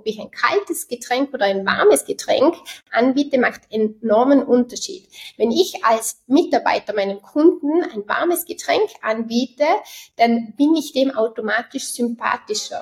ob ich ein kaltes Getränk oder ein warmes Getränk anbiete, macht enormen Unterschied. Wenn ich als Mitarbeiter meinen Kunden ein warmes Getränk anbiete, dann bin ich dem automatisch sympathischer.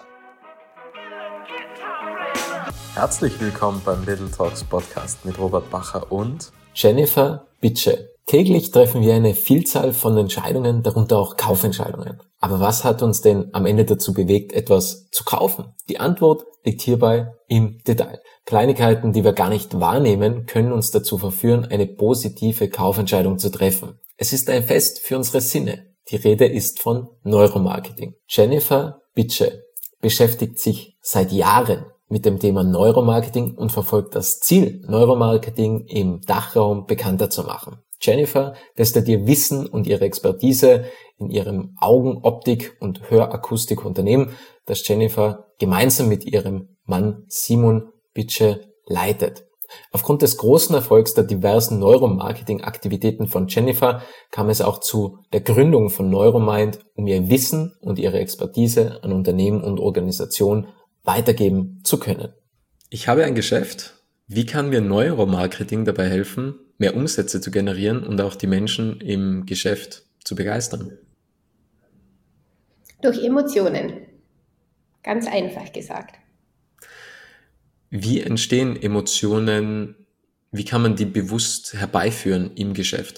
Herzlich willkommen beim Little Talks Podcast mit Robert Bacher und Jennifer Bitsche. Täglich treffen wir eine Vielzahl von Entscheidungen, darunter auch Kaufentscheidungen. Aber was hat uns denn am Ende dazu bewegt, etwas zu kaufen? Die Antwort liegt hierbei im Detail. Kleinigkeiten, die wir gar nicht wahrnehmen, können uns dazu verführen, eine positive Kaufentscheidung zu treffen. Es ist ein Fest für unsere Sinne. Die Rede ist von Neuromarketing. Jennifer Bitsche beschäftigt sich seit Jahren mit dem Thema Neuromarketing und verfolgt das Ziel, Neuromarketing im Dachraum bekannter zu machen. Jennifer testet ihr Wissen und ihre Expertise in ihrem Augen-, Optik- und Hörakustikunternehmen, das Jennifer gemeinsam mit ihrem Mann Simon Bitsche leitet. Aufgrund des großen Erfolgs der diversen Neuromarketing-Aktivitäten von Jennifer kam es auch zu der Gründung von Neuromind, um ihr Wissen und ihre Expertise an Unternehmen und Organisationen weitergeben zu können. Ich habe ein Geschäft. Wie kann mir Neuromarketing dabei helfen, mehr Umsätze zu generieren und auch die Menschen im Geschäft zu begeistern? Durch Emotionen. Ganz einfach gesagt. Wie entstehen Emotionen? Wie kann man die bewusst herbeiführen im Geschäft?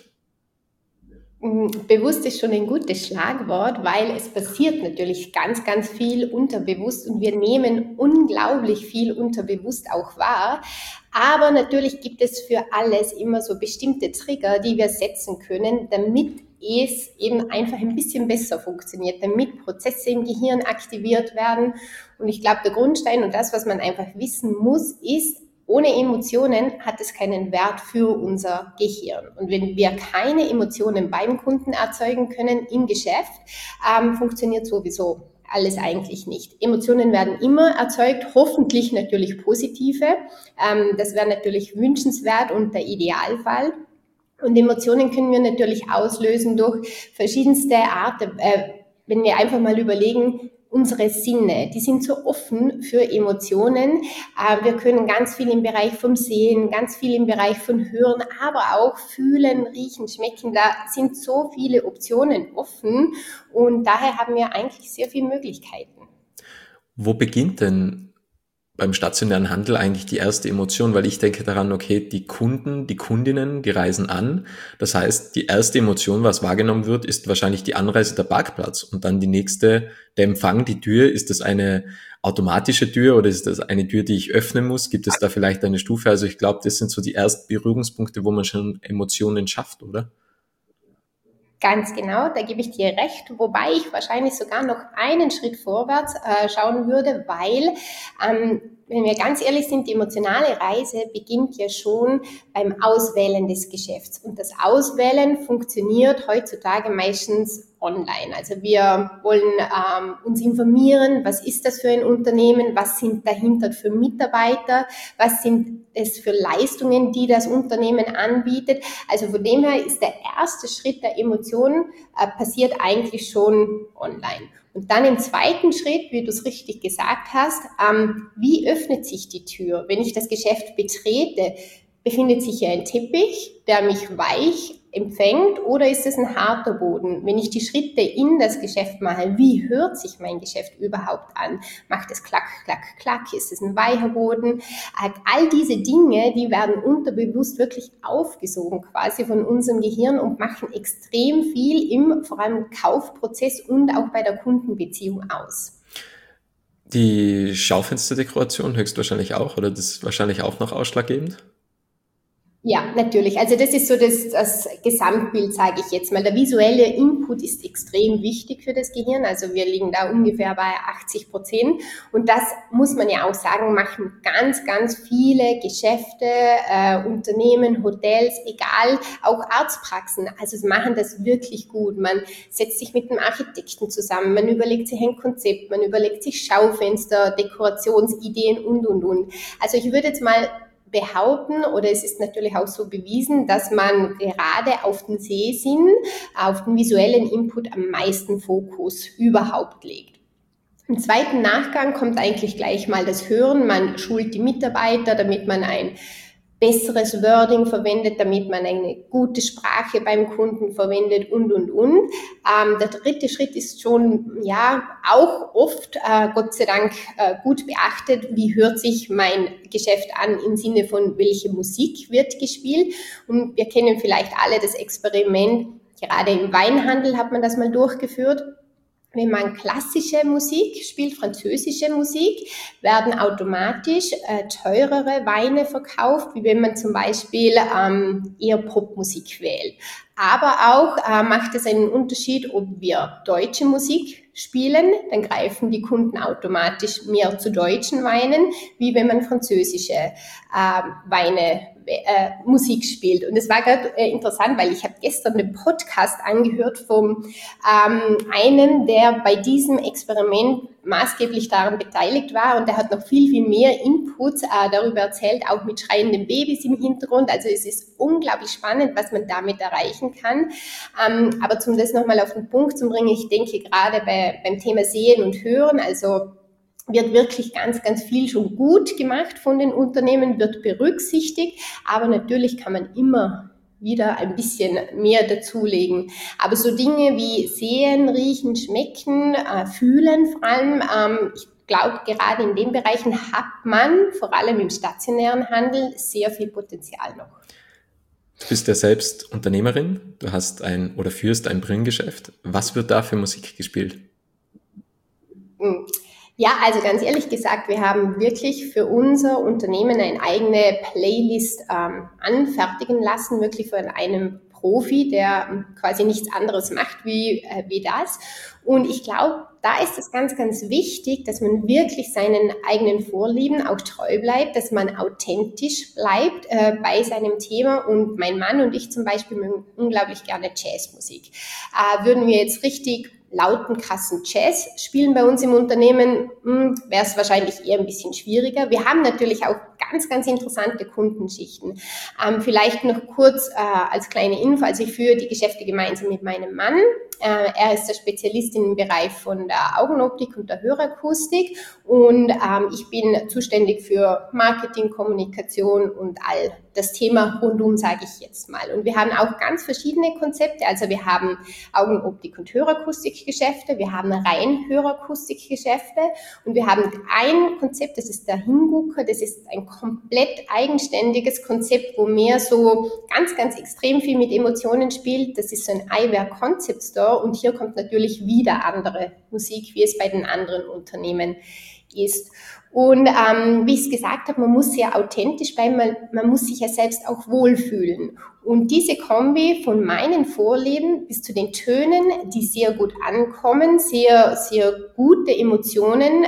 Bewusst ist schon ein gutes Schlagwort, weil es passiert natürlich ganz, ganz viel unterbewusst und wir nehmen unglaublich viel unterbewusst auch wahr. Aber natürlich gibt es für alles immer so bestimmte Trigger, die wir setzen können, damit es eben einfach ein bisschen besser funktioniert, damit Prozesse im Gehirn aktiviert werden. Und ich glaube, der Grundstein und das, was man einfach wissen muss, ist, ohne Emotionen hat es keinen Wert für unser Gehirn. Und wenn wir keine Emotionen beim Kunden erzeugen können im Geschäft, funktioniert sowieso alles eigentlich nicht. Emotionen werden immer erzeugt, hoffentlich natürlich positive. Das wäre natürlich wünschenswert und der Idealfall. Und Emotionen können wir natürlich auslösen durch verschiedenste Arten. Wenn wir einfach mal überlegen, unsere Sinne, die sind so offen für Emotionen. Wir können ganz viel im Bereich vom Sehen, ganz viel im Bereich von Hören, aber auch fühlen, riechen, schmecken. Da sind so viele Optionen offen und daher haben wir eigentlich sehr viele Möglichkeiten. Wo beginnt denn beim stationären Handel eigentlich die erste Emotion? Weil ich denke daran, okay, die Kunden, die Kundinnen, die reisen an. Das heißt, die erste Emotion, was wahrgenommen wird, ist wahrscheinlich die Anreise, der Parkplatz. Und dann die nächste, der Empfang, die Tür. Ist das eine automatische Tür oder ist das eine Tür, die ich öffnen muss? Gibt es da vielleicht eine Stufe? Also ich glaube, das sind so die ersten Berührungspunkte, wo man schon Emotionen schafft, oder? Ganz genau, da gebe ich dir recht, wobei ich wahrscheinlich sogar noch einen Schritt vorwärts schauen würde, weil, wenn wir ganz ehrlich sind, die emotionale Reise beginnt ja schon beim Auswählen des Geschäfts. Und das Auswählen funktioniert heutzutage meistens online. Also wir wollen uns informieren, was ist das für ein Unternehmen, was sind dahinter für Mitarbeiter, was sind es für Leistungen, die das Unternehmen anbietet. Also von dem her ist der erste Schritt der Emotionen passiert eigentlich schon online. Und dann im zweiten Schritt, wie du es richtig gesagt hast, wie öffnet sich die Tür? Wenn ich das Geschäft betrete, befindet sich hier ein Teppich, der mich weich empfängt, oder ist es ein harter Boden? Wenn ich die Schritte in das Geschäft mache, wie hört sich mein Geschäft überhaupt an? Macht es klack, klack, klack? Ist es ein weicher Boden? All diese Dinge, die werden unterbewusst wirklich aufgesogen quasi von unserem Gehirn und machen extrem viel im vor allem Kaufprozess und auch bei der Kundenbeziehung aus. Die Schaufensterdekoration höchstwahrscheinlich auch, oder das ist wahrscheinlich auch noch ausschlaggebend? Ja, natürlich. Also das ist so das Gesamtbild, sage ich jetzt mal. Der visuelle Input ist extrem wichtig für das Gehirn. Also wir liegen da ungefähr bei 80%. Und das muss man ja auch sagen, machen ganz, ganz viele Geschäfte, Unternehmen, Hotels, egal, auch Arztpraxen. Also sie machen das wirklich gut. Man setzt sich mit einem Architekten zusammen, man überlegt sich ein Konzept, man überlegt sich Schaufenster, Dekorationsideen und. Also ich würde jetzt mal behaupten, oder es ist natürlich auch so bewiesen, dass man gerade auf den Sehsinn, auf den visuellen Input am meisten Fokus überhaupt legt. Im zweiten Nachgang kommt eigentlich gleich mal das Hören. Man schult die Mitarbeiter, damit man ein besseres Wording verwendet, damit man eine gute Sprache beim Kunden verwendet und. Der dritte Schritt ist schon, ja, auch oft, Gott sei Dank, gut beachtet. Wie hört sich mein Geschäft an im Sinne von, welche Musik wird gespielt? Und wir kennen vielleicht alle das Experiment, gerade im Weinhandel hat man das mal durchgeführt. Wenn man klassische Musik spielt, französische Musik, werden automatisch teurere Weine verkauft, wie wenn man zum Beispiel eher Popmusik wählt. Aber auch macht es einen Unterschied, ob wir deutsche Musik spielen, dann greifen die Kunden automatisch mehr zu deutschen Weinen, wie wenn man französische Musik spielt. Und es war gerade interessant, weil ich habe gestern einen Podcast angehört von einem, der bei diesem Experiment maßgeblich daran beteiligt war, und der hat noch viel, viel mehr Inputs darüber erzählt, auch mit schreienden Babys im Hintergrund. Also es ist unglaublich spannend, was man damit erreichen kann. Aber um das nochmal auf den Punkt zu bringen, ich denke gerade beim Thema Sehen und Hören, also wird wirklich ganz, ganz viel schon gut gemacht von den Unternehmen, wird berücksichtigt, aber natürlich kann man immer wieder ein bisschen mehr dazulegen. Aber so Dinge wie sehen, riechen, schmecken, fühlen vor allem, ich glaube, gerade in den Bereichen hat man, vor allem im stationären Handel, sehr viel Potenzial noch. Du bist ja selbst Unternehmerin, du hast führst ein Brillengeschäft. Was wird da für Musik gespielt? Ja, also ganz ehrlich gesagt, wir haben wirklich für unser Unternehmen eine eigene Playlist anfertigen lassen, wirklich von einem Profi, der quasi nichts anderes macht wie das. Und ich glaube, da ist es ganz, ganz wichtig, dass man wirklich seinen eigenen Vorlieben auch treu bleibt, dass man authentisch bleibt bei seinem Thema. Und mein Mann und ich zum Beispiel mögen unglaublich gerne Jazzmusik. Würden wir jetzt richtig lauten, krassen Jazz spielen bei uns im Unternehmen, wäre es wahrscheinlich eher ein bisschen schwieriger. Wir haben natürlich auch ganz, ganz interessante Kundenschichten. Vielleicht noch kurz als kleine Info, also ich führe die Geschäfte gemeinsam mit meinem Mann. Er ist der Spezialist im Bereich von der Augenoptik und der Hörakustik und ich bin zuständig für Marketing, Kommunikation und all das Thema rundum, sage ich jetzt mal. Und wir haben auch ganz verschiedene Konzepte. Also wir haben Augenoptik- und Hörakustikgeschäfte, wir haben rein Hörakustikgeschäfte und wir haben ein Konzept, das ist der Hingucker, das ist ein komplett eigenständiges Konzept, wo mehr so ganz, ganz extrem viel mit Emotionen spielt. Das ist so ein Eyewear Concept Store und hier kommt natürlich wieder andere Musik, wie es bei den anderen Unternehmen ist. Und wie ich es gesagt habe, man muss sehr authentisch bleiben, man muss sich ja selbst auch wohlfühlen. Und diese Kombi von meinen Vorlieben bis zu den Tönen, die sehr gut ankommen, sehr, sehr gute Emotionen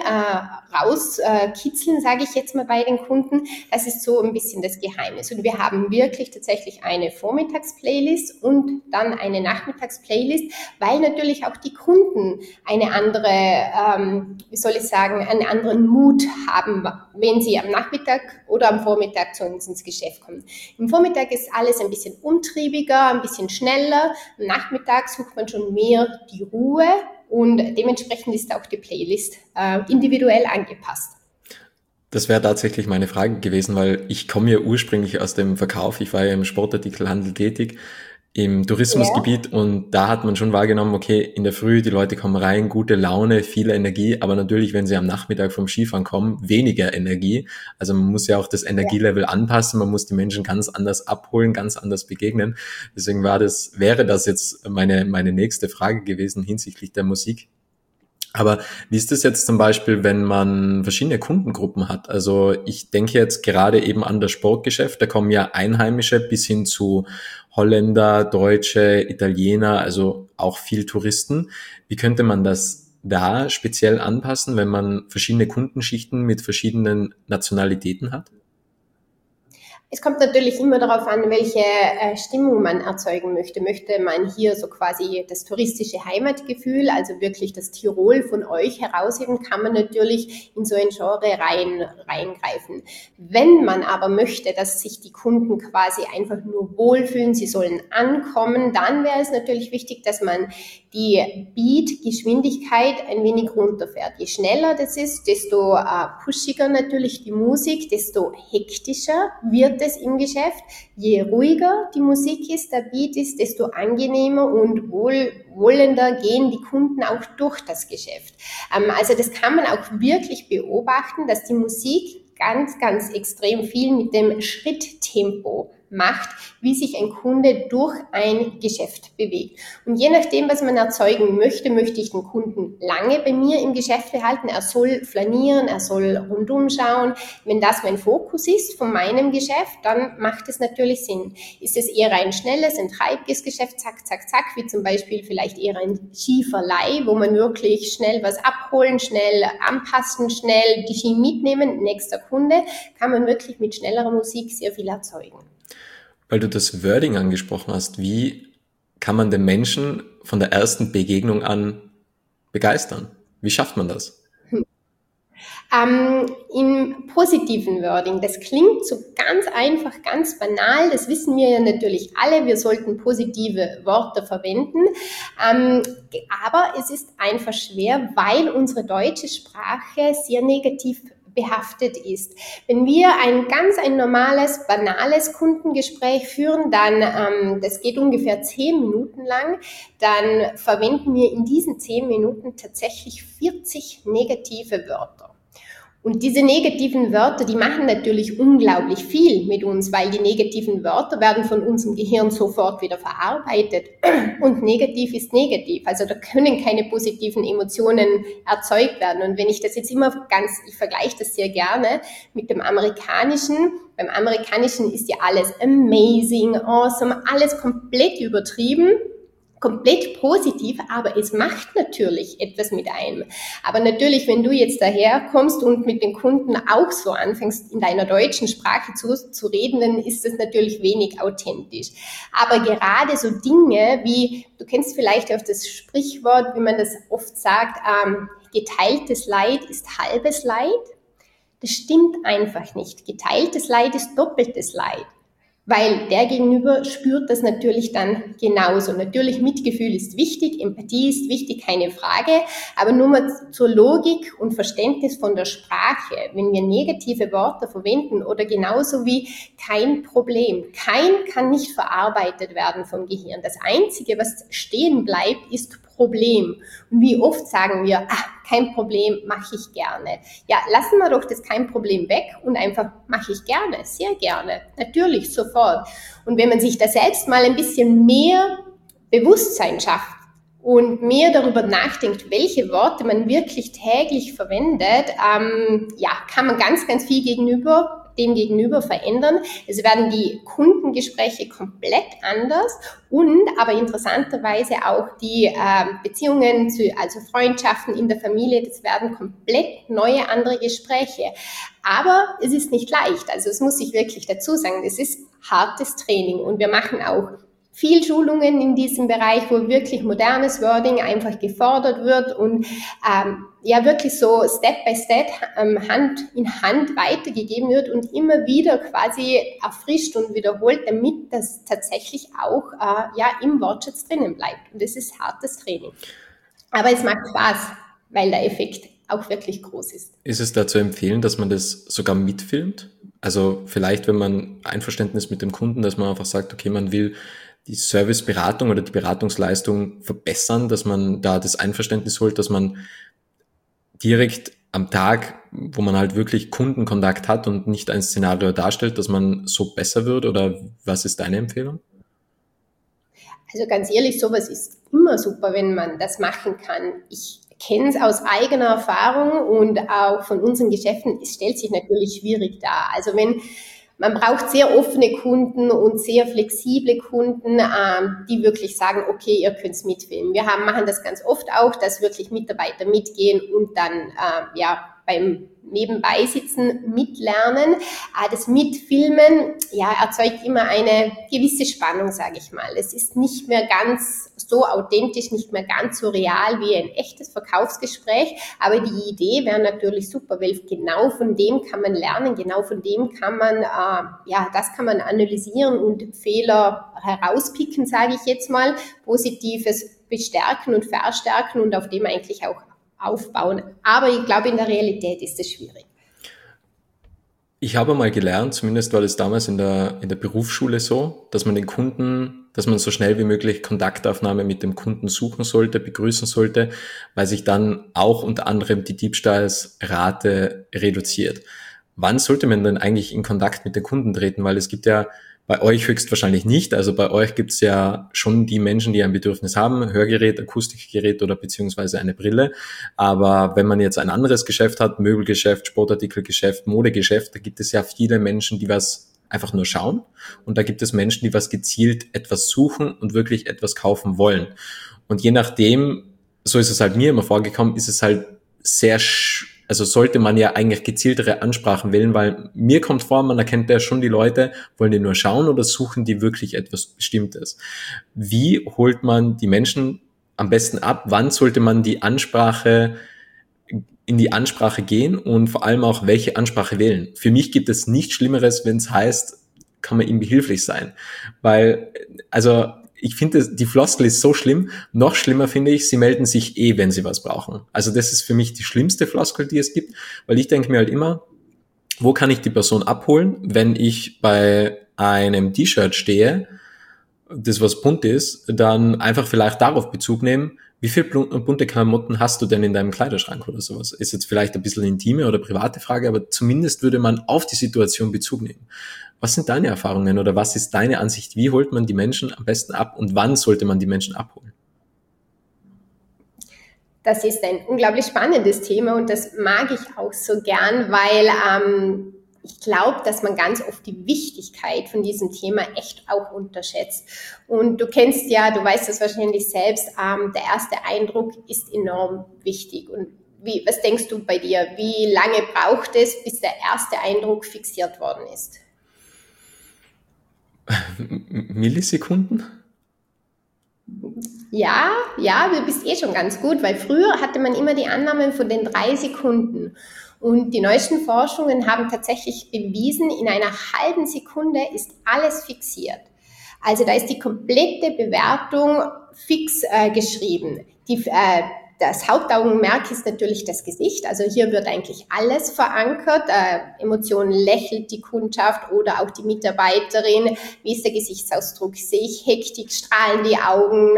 rauskitzeln, sage ich jetzt mal bei den Kunden, das ist so ein bisschen das Geheimnis. Und wir haben wirklich tatsächlich eine Vormittagsplaylist und dann eine Nachmittagsplaylist, weil natürlich auch die Kunden eine andere, einen anderen Mut haben, wenn sie am Nachmittag oder am Vormittag zu uns ins Geschäft kommen. Im Vormittag ist alles ein bisschen umtriebiger, ein bisschen schneller. Am Nachmittag sucht man schon mehr die Ruhe und dementsprechend ist auch die Playlist individuell angepasst. Das wäre tatsächlich meine Frage gewesen, weil ich komme ja ursprünglich aus dem Verkauf. Ich war ja im Sportartikelhandel tätig, im Tourismusgebiet, und da hat man schon wahrgenommen, okay, in der Früh, die Leute kommen rein, gute Laune, viel Energie, aber natürlich, wenn sie am Nachmittag vom Skifahren kommen, weniger Energie. Also man muss ja auch das Energielevel anpassen, man muss die Menschen ganz anders abholen, ganz anders begegnen. Deswegen wäre das jetzt meine nächste Frage gewesen hinsichtlich der Musik. Aber wie ist das jetzt zum Beispiel, wenn man verschiedene Kundengruppen hat? Also ich denke jetzt gerade eben an das Sportgeschäft, da kommen ja Einheimische bis hin zu Holländer, Deutsche, Italiener, also auch viel Touristen. Wie könnte man das da speziell anpassen, wenn man verschiedene Kundenschichten mit verschiedenen Nationalitäten hat? Es kommt natürlich immer darauf an, welche Stimmung man erzeugen möchte. Möchte man hier so quasi das touristische Heimatgefühl, also wirklich das Tirol von euch herausheben, kann man natürlich in so ein Genre reingreifen. Wenn man aber möchte, dass sich die Kunden quasi einfach nur wohlfühlen, sie sollen ankommen, dann wäre es natürlich wichtig, dass man die Beat-Geschwindigkeit ein wenig runterfährt. Je schneller das ist, desto pushiger natürlich die Musik, desto hektischer wird es im Geschäft. Je ruhiger die Musik ist, der Beat ist, desto angenehmer und wohlwollender gehen die Kunden auch durch das Geschäft. Also das kann man auch wirklich beobachten, dass die Musik ganz, ganz extrem viel mit dem Schritttempo macht, wie sich ein Kunde durch ein Geschäft bewegt. Und je nachdem, was man erzeugen möchte, möchte ich den Kunden lange bei mir im Geschäft behalten. Er soll flanieren, er soll rundum schauen. Wenn das mein Fokus ist von meinem Geschäft, dann macht es natürlich Sinn. Ist es eher ein schnelles, ein treibiges Geschäft, zack, zack, zack, wie zum Beispiel vielleicht eher ein Schieferlei, wo man wirklich schnell was abholen, schnell anpassen, schnell die Ski mitnehmen, nächster Kunde, kann man wirklich mit schnellerer Musik sehr viel erzeugen. Weil du das Wording angesprochen hast, wie kann man den Menschen von der ersten Begegnung an begeistern? Wie schafft man das? Im positiven Wording, das klingt so ganz einfach, ganz banal, das wissen wir ja natürlich alle, wir sollten positive Worte verwenden, aber es ist einfach schwer, weil unsere deutsche Sprache sehr negativ behaftet ist. Wenn wir ein normales, banales Kundengespräch führen, dann, das geht ungefähr 10 Minuten lang, dann verwenden wir in diesen 10 Minuten tatsächlich 40 negative Wörter. Und diese negativen Wörter, die machen natürlich unglaublich viel mit uns, weil die negativen Wörter werden von unserem Gehirn sofort wieder verarbeitet. Und negativ ist negativ. Also da können keine positiven Emotionen erzeugt werden. Und wenn ich das jetzt ich vergleiche das sehr gerne mit dem Amerikanischen. Beim Amerikanischen ist ja alles amazing, awesome, alles komplett übertrieben. Komplett positiv, aber es macht natürlich etwas mit einem. Aber natürlich, wenn du jetzt daherkommst und mit den Kunden auch so anfängst, in deiner deutschen Sprache zu reden, dann ist das natürlich wenig authentisch. Aber gerade so Dinge wie, du kennst vielleicht auch das Sprichwort, wie man das oft sagt, geteiltes Leid ist halbes Leid. Das stimmt einfach nicht. Geteiltes Leid ist doppeltes Leid. Weil der Gegenüber spürt das natürlich dann genauso. Natürlich, Mitgefühl ist wichtig, Empathie ist wichtig, keine Frage. Aber nur mal zur Logik und Verständnis von der Sprache. Wenn wir negative Worte verwenden oder genauso wie kein Problem. Kein kann nicht verarbeitet werden vom Gehirn. Das Einzige, was stehen bleibt, ist Problem. Und wie oft sagen wir, kein Problem, mache ich gerne. Ja, lassen wir doch das kein Problem weg und einfach mache ich gerne, sehr gerne, natürlich, sofort. Und wenn man sich da selbst mal ein bisschen mehr Bewusstsein schafft und mehr darüber nachdenkt, welche Worte man wirklich täglich verwendet, kann man ganz, ganz viel dem gegenüber verändern. Es werden die Kundengespräche komplett anders und aber interessanterweise auch die Beziehungen, also Freundschaften in der Familie, das werden komplett neue, andere Gespräche. Aber es ist nicht leicht, also es muss ich wirklich dazu sagen, es ist hartes Training und wir machen auch viel Schulungen in diesem Bereich, wo wirklich modernes Wording einfach gefordert wird und wirklich so Step by Step Hand in Hand weitergegeben wird und immer wieder quasi erfrischt und wiederholt, damit das tatsächlich auch im Wortschatz drinnen bleibt. Und das ist hartes Training. Aber es macht Spaß, weil der Effekt auch wirklich groß ist. Ist es da zu empfehlen, dass man das sogar mitfilmt? Also vielleicht, wenn man Einverständnis mit dem Kunden, dass man einfach sagt, okay, man will die Serviceberatung oder die Beratungsleistung verbessern, dass man da das Einverständnis holt, dass man direkt am Tag, wo man halt wirklich Kundenkontakt hat und nicht ein Szenario darstellt, dass man so besser wird, oder was ist deine Empfehlung? Also ganz ehrlich, sowas ist immer super, wenn man das machen kann. Ich kenne es aus eigener Erfahrung und auch von unseren Geschäften, es stellt sich natürlich schwierig dar. Also man braucht sehr offene Kunden und sehr flexible Kunden, die wirklich sagen, okay, ihr könnt's mitfilmen. Wir machen das ganz oft auch, dass wirklich Mitarbeiter mitgehen und dann beim Nebenbeisitzen mitlernen. Das Mitfilmen, ja, erzeugt immer eine gewisse Spannung, sage ich mal. Es ist nicht mehr ganz so authentisch, nicht mehr ganz so real wie ein echtes Verkaufsgespräch, aber die Idee wäre natürlich super, weil genau von dem kann man lernen, genau von dem kann man, das kann man analysieren und Fehler herauspicken, sage ich jetzt mal, Positives bestärken und verstärken und auf dem eigentlich auch aufbauen. Aber ich glaube, in der Realität ist es schwierig. Ich habe mal gelernt, zumindest war das damals in der Berufsschule so, dass man so schnell wie möglich Kontaktaufnahme mit dem Kunden suchen sollte, begrüßen sollte, weil sich dann auch unter anderem die Diebstahlsrate reduziert. Wann sollte man denn eigentlich in Kontakt mit den Kunden treten? Weil es gibt ja bei euch höchstwahrscheinlich nicht. Also bei euch gibt es ja schon die Menschen, die ein Bedürfnis haben, Hörgerät, Akustikgerät oder beziehungsweise eine Brille. Aber wenn man jetzt ein anderes Geschäft hat, Möbelgeschäft, Sportartikelgeschäft, Modegeschäft, da gibt es ja viele Menschen, die was einfach nur schauen. Und da gibt es Menschen, die was gezielt etwas suchen und wirklich etwas kaufen wollen. Und je nachdem, so ist es halt mir immer vorgekommen, ist es halt also sollte man ja eigentlich gezieltere Ansprachen wählen, weil mir kommt vor, man erkennt ja schon die Leute, wollen die nur schauen oder suchen die wirklich etwas Bestimmtes. Wie holt man die Menschen am besten ab? Wann sollte man in die Ansprache gehen und vor allem auch, welche Ansprache wählen? Für mich gibt es nichts Schlimmeres, wenn es heißt, kann man ihm behilflich sein. Weil, also ich finde, die Floskel ist so schlimm. Noch schlimmer finde ich, sie melden sich wenn sie was brauchen. Also das ist für mich die schlimmste Floskel, die es gibt, weil ich denke mir halt immer, wo kann ich die Person abholen, wenn ich bei einem T-Shirt stehe, das was bunt ist, dann einfach vielleicht darauf Bezug nehmen, wie viele bunte Klamotten hast du denn in deinem Kleiderschrank oder sowas? Ist jetzt vielleicht ein bisschen intime oder private Frage, aber zumindest würde man auf die Situation Bezug nehmen. Was sind deine Erfahrungen oder was ist deine Ansicht? Wie holt man die Menschen am besten ab und wann sollte man die Menschen abholen? Das ist ein unglaublich spannendes Thema und das mag ich auch so gern, weil ich glaube, dass man ganz oft die Wichtigkeit von diesem Thema echt auch unterschätzt. Und du weißt das wahrscheinlich selbst, der erste Eindruck ist enorm wichtig. Und was denkst du bei dir? Wie lange braucht es, bis der erste Eindruck fixiert worden ist? Millisekunden? Ja, du bist schon ganz gut, weil früher hatte man immer die Annahmen von den 3 Sekunden. Und die neuesten Forschungen haben tatsächlich bewiesen, in einer halben Sekunde ist alles fixiert. Also da ist die komplette Bewertung fix geschrieben. Das Hauptaugenmerk ist natürlich das Gesicht. Also hier wird eigentlich alles verankert. Emotionen, lächelt die Kundschaft oder auch die Mitarbeiterin. Wie ist der Gesichtsausdruck? Sehe ich Hektik, strahlen die Augen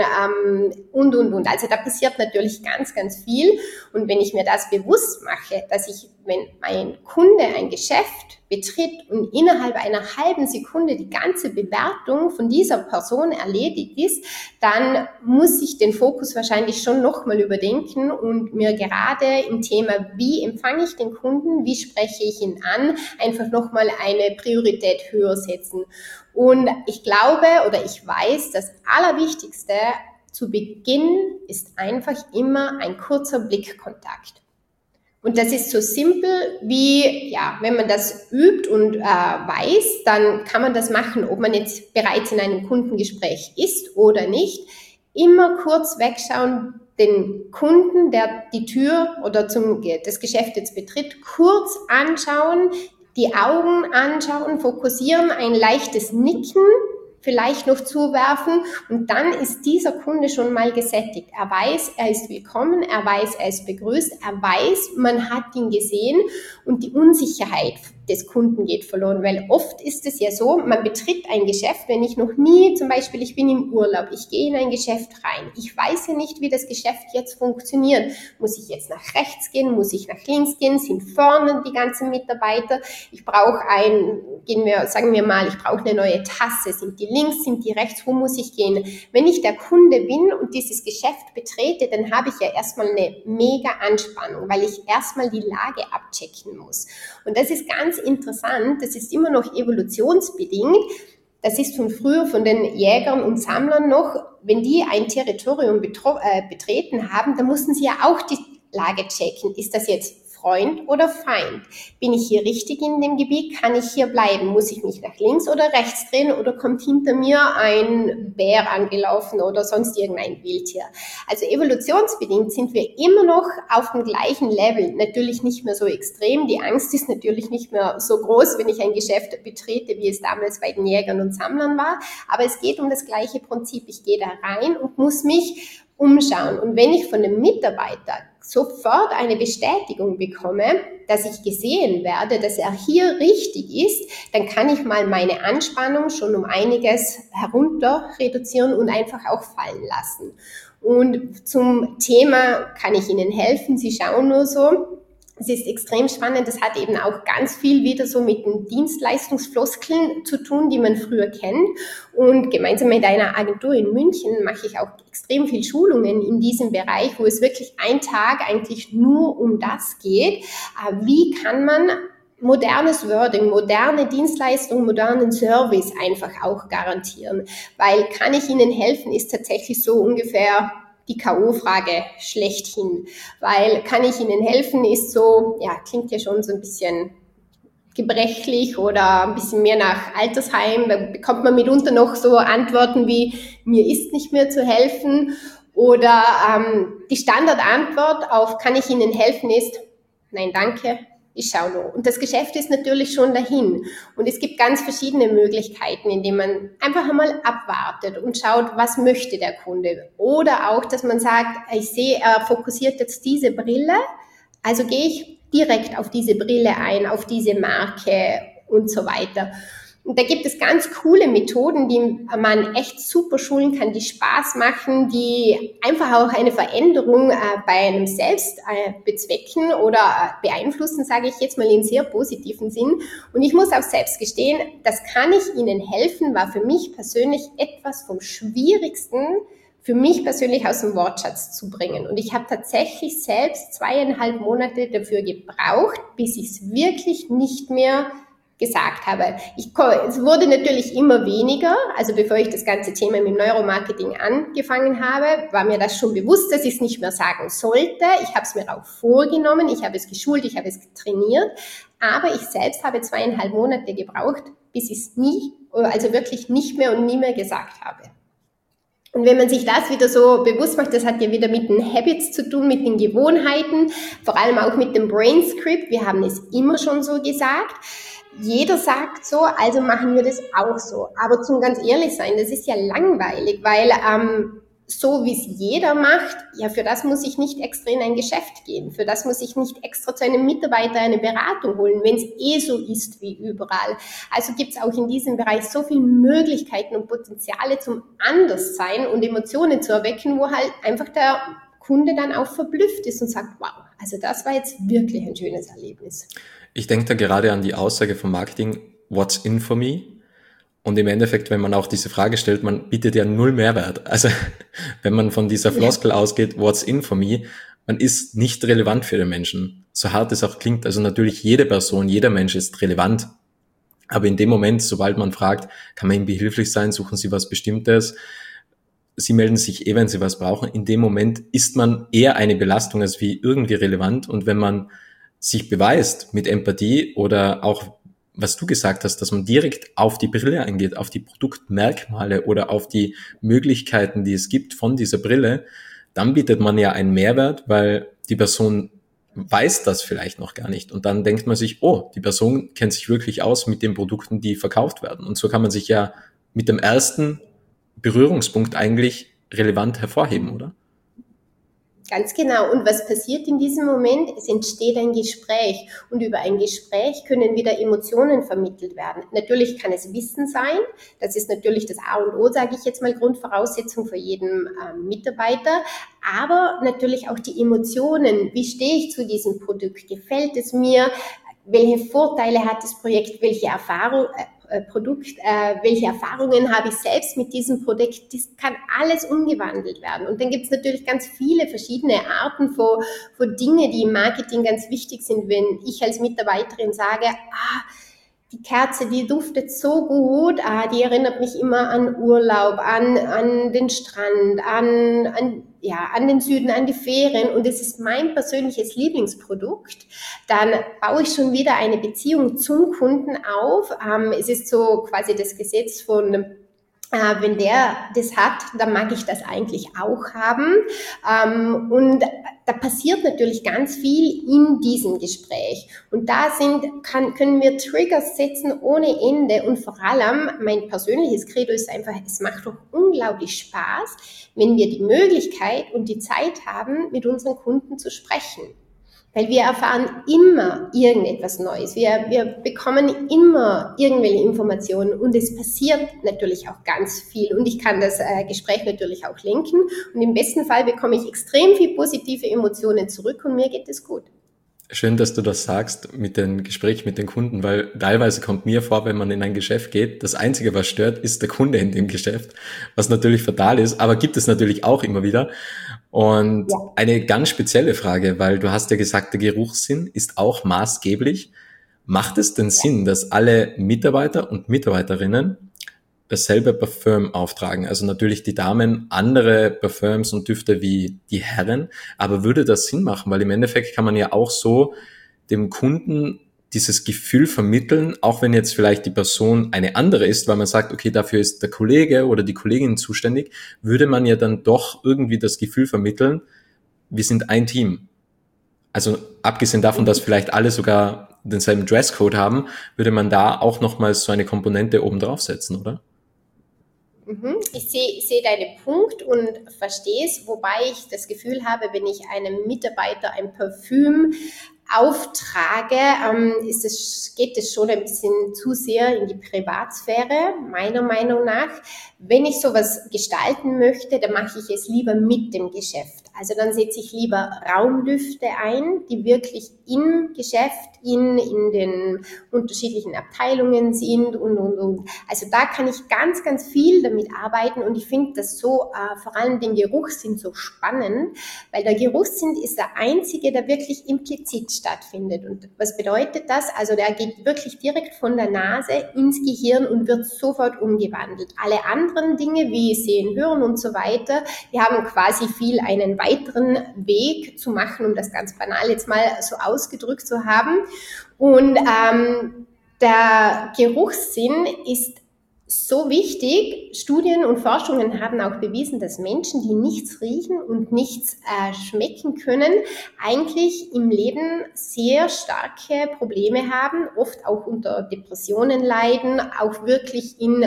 und. Also da passiert natürlich ganz, ganz viel. Und wenn ich mir das bewusst mache, dass wenn mein Kunde ein Geschäft betritt und innerhalb einer halben Sekunde die ganze Bewertung von dieser Person erledigt ist, dann muss ich den Fokus wahrscheinlich schon nochmal überdenken und mir gerade im Thema, wie empfange ich den Kunden, wie spreche ich ihn an, einfach nochmal eine Priorität höher setzen. Und ich glaube oder ich weiß, das Allerwichtigste zu Beginn ist einfach immer ein kurzer Blickkontakt. Und das ist so simpel wie, wenn man das übt und weiß, dann kann man das machen, ob man jetzt bereits in einem Kundengespräch ist oder nicht. Immer kurz wegschauen, den Kunden, der die Tür oder das Geschäft jetzt betritt, kurz anschauen, die Augen anschauen, fokussieren, ein leichtes Nicken vielleicht noch zuwerfen und dann ist dieser Kunde schon mal gesättigt. Er weiß, er ist willkommen, er weiß, er ist begrüßt, er weiß, man hat ihn gesehen und die Unsicherheit des Kunden geht verloren, weil oft ist es ja so, man betritt ein Geschäft, wenn ich noch nie, zum Beispiel ich bin im Urlaub, ich gehe in ein Geschäft rein, ich weiß ja nicht, wie das Geschäft jetzt funktioniert. Muss ich jetzt nach rechts gehen, muss ich nach links gehen, sind vorne die ganzen Mitarbeiter, ich brauche sagen wir mal, ich brauche eine neue Tasse, sind die links, sind die rechts, wo muss ich gehen? Wenn ich der Kunde bin und dieses Geschäft betrete, dann habe ich ja erstmal eine mega Anspannung, weil ich erstmal die Lage abchecken muss. Und das ist ganz interessant, das ist immer noch evolutionsbedingt. Das ist von früher von den Jägern und Sammlern noch, wenn die ein Territorium betreten haben, dann mussten sie ja auch die Lage checken. Ist das jetzt Freund oder Feind? Bin ich hier richtig in dem Gebiet? Kann ich hier bleiben? Muss ich mich nach links oder rechts drehen oder kommt hinter mir ein Bär angelaufen oder sonst irgendein Wildtier? Also evolutionsbedingt sind wir immer noch auf dem gleichen Level. Natürlich nicht mehr so extrem. Die Angst ist natürlich nicht mehr so groß, wenn ich ein Geschäft betrete, wie es damals bei den Jägern und Sammlern war. Aber es geht um das gleiche Prinzip. Ich gehe da rein und muss mich umschauen. Und wenn ich von einem Mitarbeiter sofort eine Bestätigung bekomme, dass ich gesehen werde, dass er hier richtig ist, dann kann ich mal meine Anspannung schon um einiges herunter reduzieren und einfach auch fallen lassen. Und zum Thema, kann ich Ihnen helfen? Sie schauen nur so. Es ist extrem spannend, das hat eben auch ganz viel wieder so mit den Dienstleistungsfloskeln zu tun, die man früher kennt. Und gemeinsam mit einer Agentur in München mache ich auch extrem viel Schulungen in diesem Bereich, wo es wirklich ein Tag eigentlich nur um das geht. Wie kann man modernes Wording, moderne Dienstleistung, modernen Service einfach auch garantieren? Weil kann ich Ihnen helfen, ist tatsächlich so ungefähr die K.O.-Frage schlechthin, weil kann ich Ihnen helfen, ist so, ja, klingt ja schon so ein bisschen gebrechlich oder ein bisschen mehr nach Altersheim, da bekommt man mitunter noch so Antworten wie, mir ist nicht mehr zu helfen oder die Standardantwort auf, kann ich Ihnen helfen ist, nein, danke, ich schaue nur. Und das Geschäft ist natürlich schon dahin. Und es gibt ganz verschiedene Möglichkeiten, indem man einfach einmal abwartet und schaut, was möchte der Kunde. Oder auch, dass man sagt, ich sehe, er fokussiert jetzt diese Brille, also gehe ich direkt auf diese Brille ein, auf diese Marke und so weiter. Und da gibt es ganz coole Methoden, die man echt super schulen kann, die Spaß machen, die einfach auch eine Veränderung bei einem selbst bezwecken oder beeinflussen, sage ich jetzt mal in sehr positiven Sinn. Und ich muss auch selbst gestehen, das kann ich Ihnen helfen, war für mich persönlich etwas vom Schwierigsten, für mich persönlich aus dem Wortschatz zu bringen. Und ich habe tatsächlich selbst 2,5 Monate dafür gebraucht, bis ich es wirklich nicht mehr gesagt habe. Es wurde natürlich immer weniger, also bevor ich das ganze Thema mit dem Neuromarketing angefangen habe, war mir das schon bewusst, dass ich es nicht mehr sagen sollte. Ich habe es mir auch vorgenommen, ich habe es geschult, ich habe es trainiert, aber ich selbst habe 2,5 Monate gebraucht, bis ich es also wirklich nicht mehr und nie mehr gesagt habe. Und wenn man sich das wieder so bewusst macht, das hat ja wieder mit den Habits zu tun, mit den Gewohnheiten, vor allem auch mit dem Brain Script. Wir haben es immer schon so gesagt. Jeder sagt so, also machen wir das auch so. Aber zum ganz ehrlich sein, das ist ja langweilig, weil so wie es jeder macht, ja, für das muss ich nicht extra in ein Geschäft gehen. Für das muss ich nicht extra zu einem Mitarbeiter eine Beratung holen, wenn es so ist wie überall. Also gibt es auch in diesem Bereich so viele Möglichkeiten und Potenziale zum Anderssein und Emotionen zu erwecken, wo halt einfach der Kunde dann auch verblüfft ist und sagt, wow, also das war jetzt wirklich ein schönes Erlebnis. Ich denke da gerade an die Aussage vom Marketing, what's in for me? Und im Endeffekt, wenn man auch diese Frage stellt, man bietet ja null Mehrwert. Also wenn man von dieser Floskel ausgeht, what's in for me, man ist nicht relevant für den Menschen. So hart es auch klingt. Also natürlich jede Person, jeder Mensch ist relevant. Aber in dem Moment, sobald man fragt, kann man ihm behilflich sein, suchen Sie was Bestimmtes, Sie melden sich wenn Sie was brauchen. In dem Moment ist man eher eine Belastung als wie irgendwie relevant. Und wenn man sich beweist mit Empathie oder auch, was du gesagt hast, dass man direkt auf die Brille eingeht, auf die Produktmerkmale oder auf die Möglichkeiten, die es gibt von dieser Brille, dann bietet man ja einen Mehrwert, weil die Person weiß das vielleicht noch gar nicht. Und dann denkt man sich, oh, die Person kennt sich wirklich aus mit den Produkten, die verkauft werden. Und so kann man sich ja mit dem ersten Berührungspunkt eigentlich relevant hervorheben, oder? Ganz genau. Und was passiert in diesem Moment? Es entsteht ein Gespräch. Und über ein Gespräch können wieder Emotionen vermittelt werden. Natürlich kann es Wissen sein. Das ist natürlich das A und O, sage ich jetzt mal, Grundvoraussetzung für jeden Mitarbeiter. Aber natürlich auch die Emotionen. Wie stehe ich zu diesem Produkt? Gefällt es mir? Welche Vorteile hat das Projekt? Welche Erfahrungen habe ich selbst mit diesem Produkt? Das kann alles umgewandelt werden. Und dann gibt es natürlich ganz viele verschiedene Arten von Dinge, die im Marketing ganz wichtig sind. Wenn ich als Mitarbeiterin sage, die Kerze, die duftet so gut, die erinnert mich immer an Urlaub, an den Strand, an an den Süden, an die Ferien und es ist mein persönliches Lieblingsprodukt, dann baue ich schon wieder eine Beziehung zum Kunden auf. Es ist so quasi das Gesetz von wenn der das hat, dann mag ich das eigentlich auch haben. Und da passiert natürlich ganz viel in diesem Gespräch. Und da können wir Triggers setzen ohne Ende. Und vor allem, mein persönliches Credo ist einfach, es macht doch unglaublich Spaß, wenn wir die Möglichkeit und die Zeit haben, mit unseren Kunden zu sprechen. Weil wir erfahren immer irgendetwas Neues. Wir bekommen immer irgendwelche Informationen und es passiert natürlich auch ganz viel. Und ich kann das Gespräch natürlich auch lenken. Und im besten Fall bekomme ich extrem viel positive Emotionen zurück und mir geht es gut. Schön, dass du das sagst mit dem Gespräch mit den Kunden, weil teilweise kommt mir vor, wenn man in ein Geschäft geht, das Einzige, was stört, ist der Kunde in dem Geschäft, was natürlich fatal ist, aber gibt es natürlich auch immer wieder. Und eine ganz spezielle Frage, weil du hast ja gesagt, der Geruchssinn ist auch maßgeblich. Macht es denn Sinn, dass alle Mitarbeiter und Mitarbeiterinnen dasselbe Parfüm auftragen? Also natürlich die Damen andere Parfüms und Düfte wie die Herren, aber würde das Sinn machen? Weil im Endeffekt kann man ja auch so dem Kunden dieses Gefühl vermitteln, auch wenn jetzt vielleicht die Person eine andere ist, weil man sagt, okay, dafür ist der Kollege oder die Kollegin zuständig, würde man ja dann doch irgendwie das Gefühl vermitteln, wir sind ein Team. Also abgesehen davon, dass vielleicht alle sogar denselben Dresscode haben, würde man da auch nochmals so eine Komponente oben draufsetzen, oder? Ich sehe deinen Punkt und verstehe es, wobei ich das Gefühl habe, wenn ich einem Mitarbeiter ein Parfüm auftrage, geht es schon ein bisschen zu sehr in die Privatsphäre, meiner Meinung nach. Wenn ich sowas gestalten möchte, dann mache ich es lieber mit dem Geschäft. Also dann setze ich lieber Raumdüfte ein, die wirklich im Geschäft, in den unterschiedlichen Abteilungen sind und. Also da kann ich ganz, ganz viel damit arbeiten und ich finde das so, vor allem den Geruchssinn so spannend, weil der Geruchssinn ist der einzige, der wirklich implizit stattfindet. Und was bedeutet das? Also der geht wirklich direkt von der Nase ins Gehirn und wird sofort umgewandelt. Alle anderen Dinge wie Sehen, Hören und so weiter, die haben quasi viel einen weiteren Weg zu machen, um das ganz banal jetzt mal so ausgedrückt zu haben. Und der Geruchssinn ist so wichtig. Studien und Forschungen haben auch bewiesen, dass Menschen, die nichts riechen und nichts schmecken können, eigentlich im Leben sehr starke Probleme haben, oft auch unter Depressionen leiden, auch wirklich in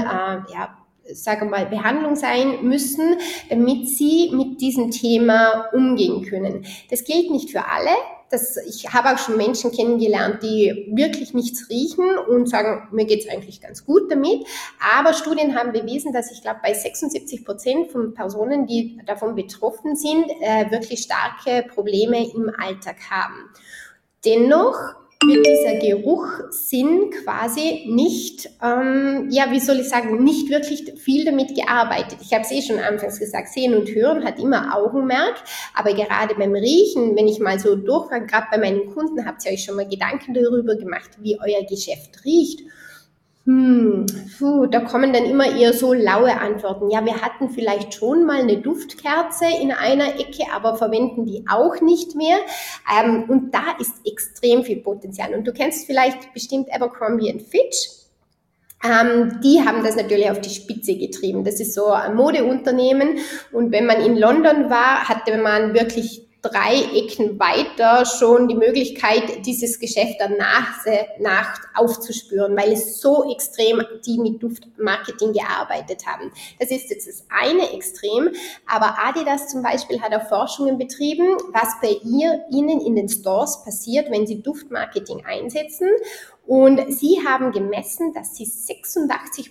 Behandlung sein müssen, damit sie mit diesem Thema umgehen können. Das gilt nicht für alle. Ich habe auch schon Menschen kennengelernt, die wirklich nichts riechen und sagen, mir geht's eigentlich ganz gut damit. Aber Studien haben bewiesen, dass ich glaube, bei 76% von Personen, die davon betroffen sind, wirklich starke Probleme im Alltag haben. Dennoch wird dieser Geruchssinn quasi nicht, nicht wirklich viel damit gearbeitet. Ich habe es schon anfangs gesagt, Sehen und Hören hat immer Augenmerk, aber gerade beim Riechen, wenn ich mal so durchfrage, gerade bei meinen Kunden, habt ihr euch schon mal Gedanken darüber gemacht, wie euer Geschäft riecht? Da kommen dann immer eher so laue Antworten. Ja, wir hatten vielleicht schon mal eine Duftkerze in einer Ecke, aber verwenden die auch nicht mehr. Und da ist extrem viel Potenzial. Und du kennst vielleicht bestimmt Abercrombie & Fitch. Die haben das natürlich auf die Spitze getrieben. Das ist so ein Modeunternehmen. Und wenn man in London war, hatte man wirklich 3 Ecken weiter schon die Möglichkeit, dieses Geschäft der Nase nach aufzuspüren, weil es so extrem die mit Duftmarketing gearbeitet haben. Das ist jetzt das eine Extrem, aber Adidas zum Beispiel hat auch Forschungen betrieben, was bei ihnen in den Stores passiert, wenn sie Duftmarketing einsetzen. Und sie haben gemessen, dass sie 86%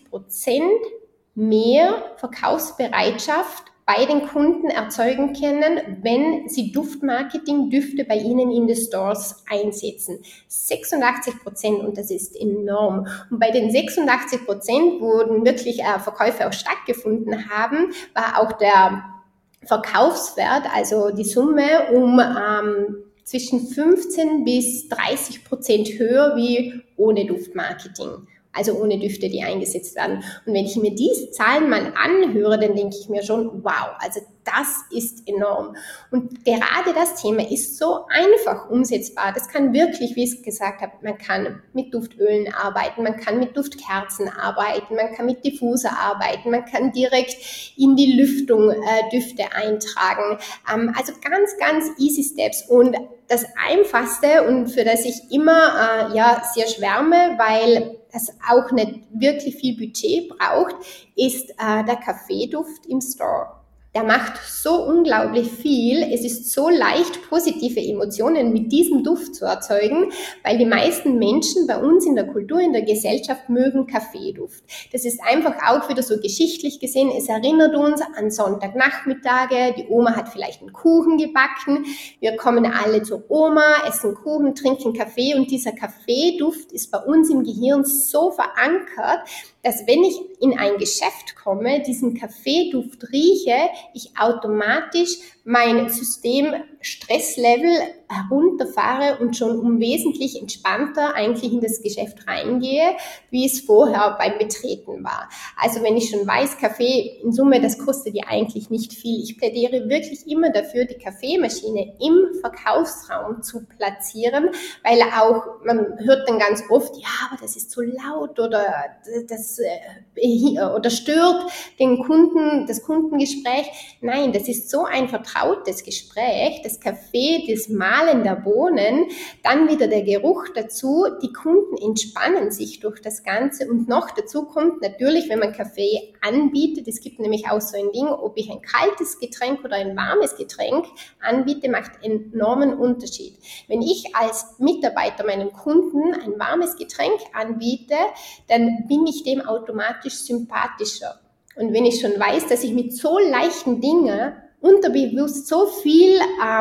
mehr Verkaufsbereitschaft bei den Kunden erzeugen können, wenn sie Düfte bei ihnen in den Stores einsetzen. 86%, und das ist enorm. Und bei den 86%, wo wirklich Verkäufe auch stattgefunden haben, war auch der Verkaufswert, also die Summe, zwischen 15 bis 30% höher wie ohne Duftmarketing. Also ohne Düfte, die eingesetzt werden. Und wenn ich mir diese Zahlen mal anhöre, dann denke ich mir schon, wow, also das ist enorm. Und gerade das Thema ist so einfach umsetzbar. Das kann wirklich, wie ich es gesagt habe, man kann mit Duftölen arbeiten, man kann mit Duftkerzen arbeiten, man kann mit Diffuser arbeiten, man kann direkt in die Lüftung Düfte eintragen. Also ganz, ganz easy Steps. Und das Einfachste und für das ich immer sehr schwärme, weil das auch nicht wirklich viel Budget braucht, ist der Kaffeeduft im Store. Der macht so unglaublich viel. Es ist so leicht, positive Emotionen mit diesem Duft zu erzeugen, weil die meisten Menschen bei uns in der Kultur, in der Gesellschaft mögen Kaffeeduft. Das ist einfach auch wieder so geschichtlich gesehen. Es erinnert uns an Sonntagnachmittage. Die Oma hat vielleicht einen Kuchen gebacken. Wir kommen alle zur Oma, essen Kuchen, trinken Kaffee und dieser Kaffeeduft ist bei uns im Gehirn so verankert, dass wenn ich in ein Geschäft komme, diesen Kaffeeduft rieche, ich automatisch mein System Stresslevel herunterfahre und schon wesentlich entspannter eigentlich in das Geschäft reingehe, wie es vorher beim Betreten war. Also wenn ich schon weiß, Kaffee in Summe, das kostet ja eigentlich nicht viel. Ich plädiere wirklich immer dafür, die Kaffeemaschine im Verkaufsraum zu platzieren, weil auch, man hört dann ganz oft, ja, aber das ist zu laut oder das oder stört den Kunden, das Kundengespräch. Nein, das ist so ein vertrautes Gespräch, das Kaffee, das Mahlen der Bohnen, dann wieder der Geruch dazu, die Kunden entspannen sich durch das Ganze und noch dazu kommt natürlich, wenn man Kaffee anbietet, es gibt nämlich auch so ein Ding, ob ich ein kaltes Getränk oder ein warmes Getränk anbiete, macht einen enormen Unterschied. Wenn ich als Mitarbeiter meinem Kunden ein warmes Getränk anbiete, dann bin ich dem automatisch sympathischer. Und wenn ich schon weiß, dass ich mit so leichten Dingen unterbewusst so viel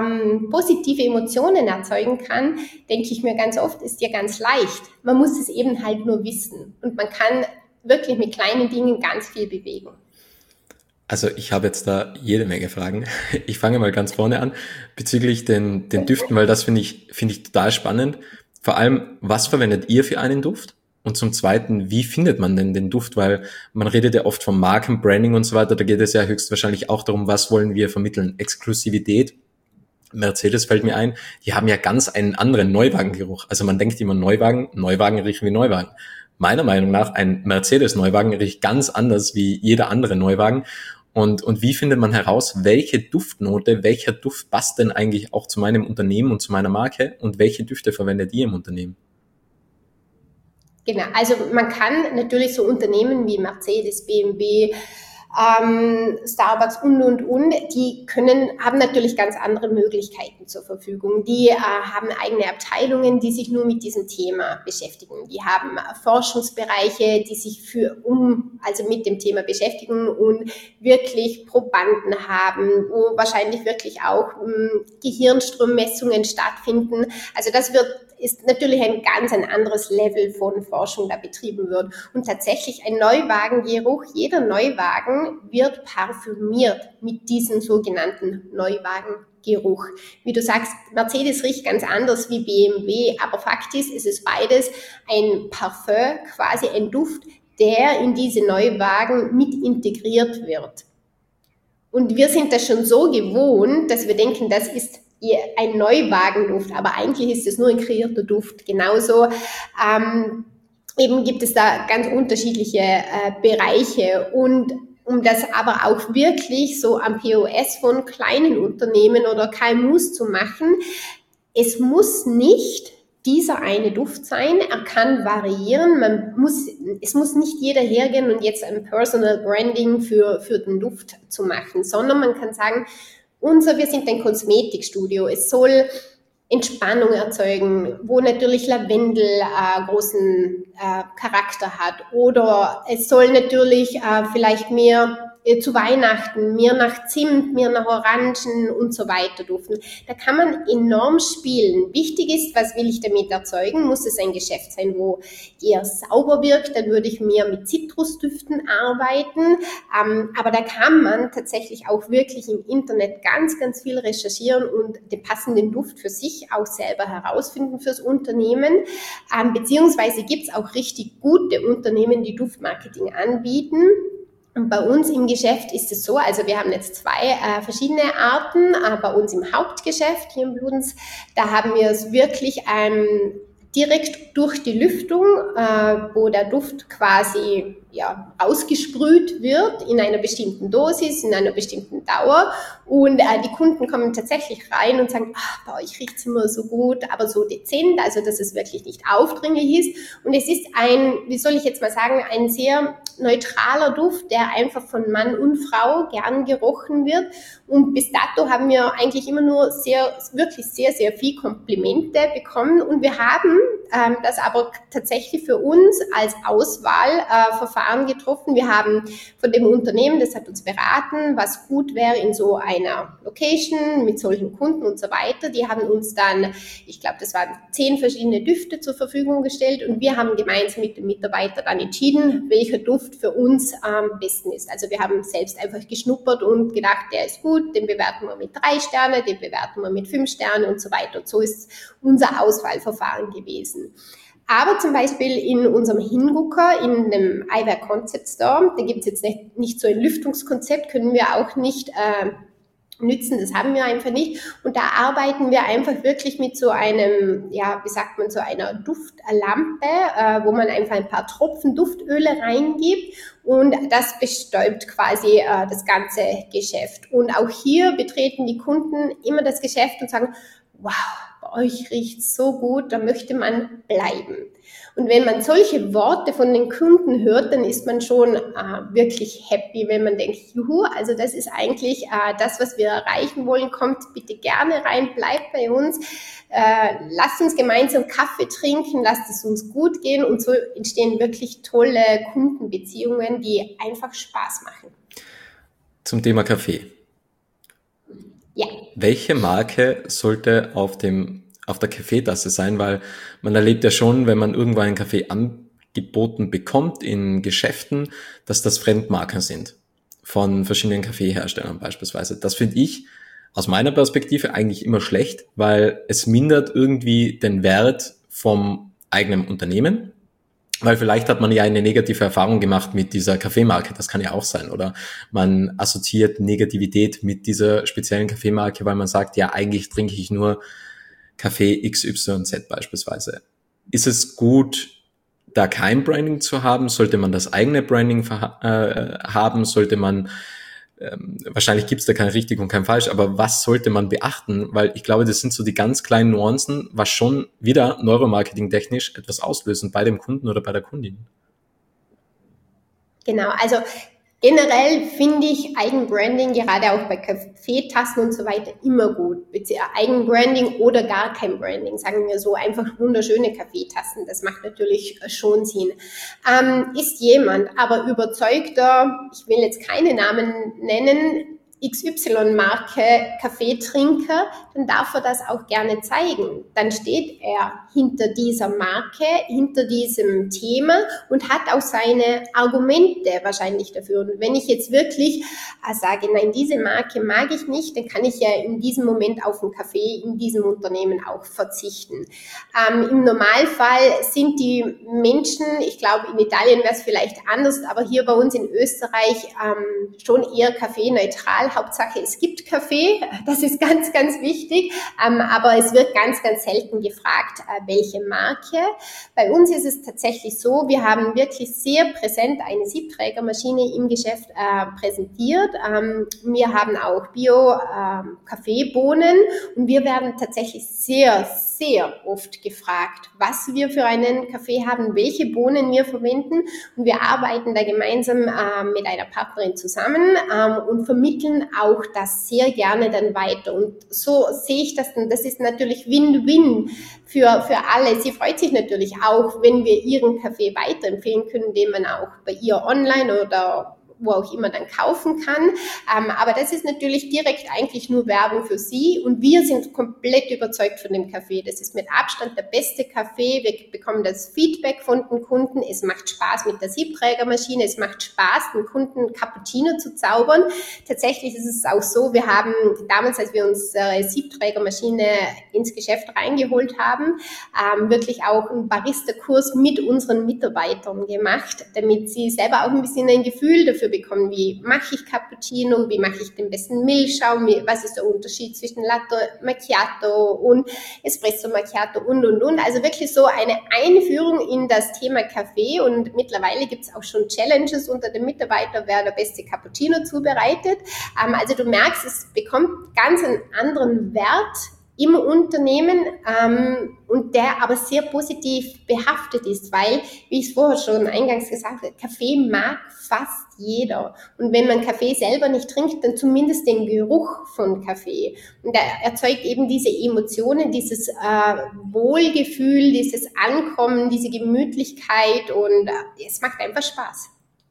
positive Emotionen erzeugen kann, denke ich mir ganz oft, ist ja ganz leicht. Man muss es eben halt nur wissen. Und man kann wirklich mit kleinen Dingen ganz viel bewegen. Also ich habe jetzt da jede Menge Fragen. Ich fange mal ganz vorne an bezüglich den Düften, weil das finde ich total spannend. Vor allem, was verwendet ihr für einen Duft? Und zum Zweiten, wie findet man denn den Duft? Weil man redet ja oft vom Markenbranding und so weiter. Da geht es ja höchstwahrscheinlich auch darum, was wollen wir vermitteln? Exklusivität. Mercedes fällt mir ein. Die haben ja ganz einen anderen Neuwagengeruch. Also man denkt immer Neuwagen riechen wie Neuwagen. Meiner Meinung nach, ein Mercedes-Neuwagen riecht ganz anders wie jeder andere Neuwagen. Und wie findet man heraus, welche Duftnote, welcher Duft passt denn eigentlich auch zu meinem Unternehmen und zu meiner Marke und welche Düfte verwendet ihr im Unternehmen? Genau, also man kann natürlich so Unternehmen wie Mercedes, BMW, Starbucks und, die haben natürlich ganz andere Möglichkeiten zur Verfügung. Die haben eigene Abteilungen, die sich nur mit diesem Thema beschäftigen. Die haben Forschungsbereiche, die sich also mit dem Thema beschäftigen und wirklich Probanden haben, wo wahrscheinlich wirklich auch Gehirnstrommessungen stattfinden. Also ist natürlich ein ganz anderes Level von Forschung da betrieben wird. Und tatsächlich ein Neuwagengeruch, jeder Neuwagen wird parfümiert mit diesem sogenannten Neuwagengeruch. Wie du sagst, Mercedes riecht ganz anders wie BMW, aber Fakt ist, es ist beides ein Parfum, quasi ein Duft, der in diese Neuwagen mit integriert wird. Und wir sind das schon so gewohnt, dass wir denken, das ist ein Neuwagenduft, aber eigentlich ist es nur ein kreierter Duft. Genauso eben gibt es da ganz unterschiedliche Bereiche und um das aber auch wirklich so am POS von kleinen Unternehmen oder KMUs zu machen, es muss nicht dieser eine Duft sein, er kann variieren, es muss nicht jeder hergehen und jetzt ein Personal Branding für den Duft zu machen, sondern man kann sagen, wir sind ein Kosmetikstudio, es soll Entspannung erzeugen, wo natürlich Lavendel großen Charakter hat oder es soll natürlich vielleicht mehr zu Weihnachten, mehr nach Zimt, mehr nach Orangen und so weiter duften. Da kann man enorm spielen. Wichtig ist, was will ich damit erzeugen? Muss es ein Geschäft sein, wo eher sauber wirkt? Dann würde ich mehr mit Zitrusdüften arbeiten. Aber da kann man tatsächlich auch wirklich im Internet ganz, ganz viel recherchieren und den passenden Duft für sich auch selber herausfinden fürs Unternehmen. Beziehungsweise gibt es auch richtig gute Unternehmen, die Duftmarketing anbieten. Und bei uns im Geschäft ist es so, also wir haben jetzt zwei verschiedene Arten. Bei uns im Hauptgeschäft hier in Bludenz, da haben wir es wirklich direkt durch die Lüftung, wo der Duft quasi ausgesprüht wird in einer bestimmten Dosis, in einer bestimmten Dauer. Und die Kunden kommen tatsächlich rein und sagen, bei euch riecht es immer so gut, aber so dezent, also dass es wirklich nicht aufdringlich ist. Und es ist ein sehr neutraler Duft, der einfach von Mann und Frau gern gerochen wird. Und bis dato haben wir eigentlich immer nur wirklich sehr, sehr viel Komplimente bekommen. Und wir haben das aber tatsächlich für uns als Auswahlverfahren getroffen. Wir haben von dem Unternehmen, das hat uns beraten, was gut wäre in so einer Location mit solchen Kunden und so weiter. Die haben uns dann, ich glaube, das waren 10 verschiedene Düfte zur Verfügung gestellt und wir haben gemeinsam mit dem Mitarbeiter dann entschieden, welcher Duft für uns am besten ist. Also wir haben selbst einfach geschnuppert und gedacht, der ist gut, den bewerten wir mit 3 Sterne, den bewerten wir mit 5 Sterne und so weiter. Und so ist unser Auswahlverfahren gewesen. Aber zum Beispiel in unserem Hingucker, in dem Eyewear Concept Store, da gibt es jetzt nicht so ein Lüftungskonzept, können wir auch nicht nützen, das haben wir einfach nicht. Und da arbeiten wir einfach wirklich mit so einem, so einer Duftlampe, wo man einfach ein paar Tropfen Duftöle reingibt und das bestäubt quasi das ganze Geschäft. Und auch hier betreten die Kunden immer das Geschäft und sagen, wow, bei euch riecht's so gut, da möchte man bleiben. Und wenn man solche Worte von den Kunden hört, dann ist man schon wirklich happy, wenn man denkt, juhu, also das ist eigentlich das, was wir erreichen wollen, kommt bitte gerne rein, bleibt bei uns, lasst uns gemeinsam Kaffee trinken, lasst es uns gut gehen und so entstehen wirklich tolle Kundenbeziehungen, die einfach Spaß machen. Zum Thema Kaffee. Ja. Welche Marke sollte auf der Kaffeetasse sein? Weil man erlebt ja schon, wenn man irgendwo einen Kaffee angeboten bekommt in Geschäften, dass das Fremdmarken sind. Von verschiedenen Kaffeeherstellern beispielsweise. Das finde ich aus meiner Perspektive eigentlich immer schlecht, weil es mindert irgendwie den Wert vom eigenen Unternehmen. Weil vielleicht hat man ja eine negative Erfahrung gemacht mit dieser Kaffeemarke, das kann ja auch sein. Oder man assoziiert Negativität mit dieser speziellen Kaffeemarke, weil man sagt, ja, eigentlich trinke ich nur Kaffee XYZ beispielsweise. Ist es gut, da kein Branding zu haben? Sollte man das eigene Branding haben? Sollte man, wahrscheinlich gibt es da kein richtig und kein falsch, aber was sollte man beachten? Weil ich glaube, das sind so die ganz kleinen Nuancen, was schon wieder neuromarketing-technisch etwas auslösen bei dem Kunden oder bei der Kundin. Genau, also generell finde ich Eigenbranding, gerade auch bei Kaffeetassen und so weiter, immer gut. Eigenbranding oder gar kein Branding, sagen wir so, einfach wunderschöne Kaffeetassen, das macht natürlich schon Sinn. Ist jemand aber überzeugter, ich will jetzt keine Namen nennen, XY-Marke Kaffeetrinker, dann darf er das auch gerne zeigen. Dann steht er hinter dieser Marke, hinter diesem Thema und hat auch seine Argumente wahrscheinlich dafür. Und wenn ich jetzt wirklich sage, nein, diese Marke mag ich nicht, dann kann ich ja in diesem Moment auf den Kaffee in diesem Unternehmen auch verzichten. Im Normalfall sind die Menschen, ich glaube, in Italien wäre es vielleicht anders, aber hier bei uns in Österreich schon eher kaffeeneutral. Hauptsache, es gibt Kaffee, das ist ganz, ganz wichtig, aber es wird ganz, ganz selten gefragt, welche Marke. Bei uns ist es tatsächlich so, wir haben wirklich sehr präsent eine Siebträgermaschine im Geschäft präsentiert. Wir haben auch Bio-Kaffeebohnen und wir werden tatsächlich sehr, sehr oft gefragt, was wir für einen Kaffee haben, welche Bohnen wir verwenden und wir arbeiten da gemeinsam mit einer Partnerin zusammen und vermitteln auch das sehr gerne dann weiter und so sehe ich das dann, das ist natürlich Win-Win für alle. Sie freut sich natürlich auch, wenn wir ihren Kaffee weiterempfehlen können, den man auch bei ihr online oder wo auch immer dann kaufen kann. Aber das ist natürlich direkt eigentlich nur Werbung für sie und wir sind komplett überzeugt von dem Kaffee. Das ist mit Abstand der beste Kaffee. Wir bekommen das Feedback von den Kunden. Es macht Spaß mit der Siebträgermaschine. Es macht Spaß, den Kunden Cappuccino zu zaubern. Tatsächlich ist es auch so, wir haben damals, als wir unsere Siebträgermaschine ins Geschäft reingeholt haben, wirklich auch einen Barista-Kurs mit unseren Mitarbeitern gemacht, damit sie selber auch ein bisschen ein Gefühl dafür bekommen, wie mache ich Cappuccino, wie mache ich den besten Milchschaum, was ist der Unterschied zwischen Latte Macchiato und Espresso Macchiato und. Also wirklich so eine Einführung in das Thema Kaffee, und mittlerweile gibt es auch schon Challenges unter den Mitarbeitern, wer der beste Cappuccino zubereitet. Also du merkst, es bekommt ganz einen anderen Wert im Unternehmen, und der aber sehr positiv behaftet ist, weil, wie ich es vorher schon eingangs gesagt habe, Kaffee mag fast jeder. Und wenn man Kaffee selber nicht trinkt, dann zumindest den Geruch von Kaffee. Und der erzeugt eben diese Emotionen, dieses Wohlgefühl, dieses Ankommen, diese Gemütlichkeit, und es macht einfach Spaß.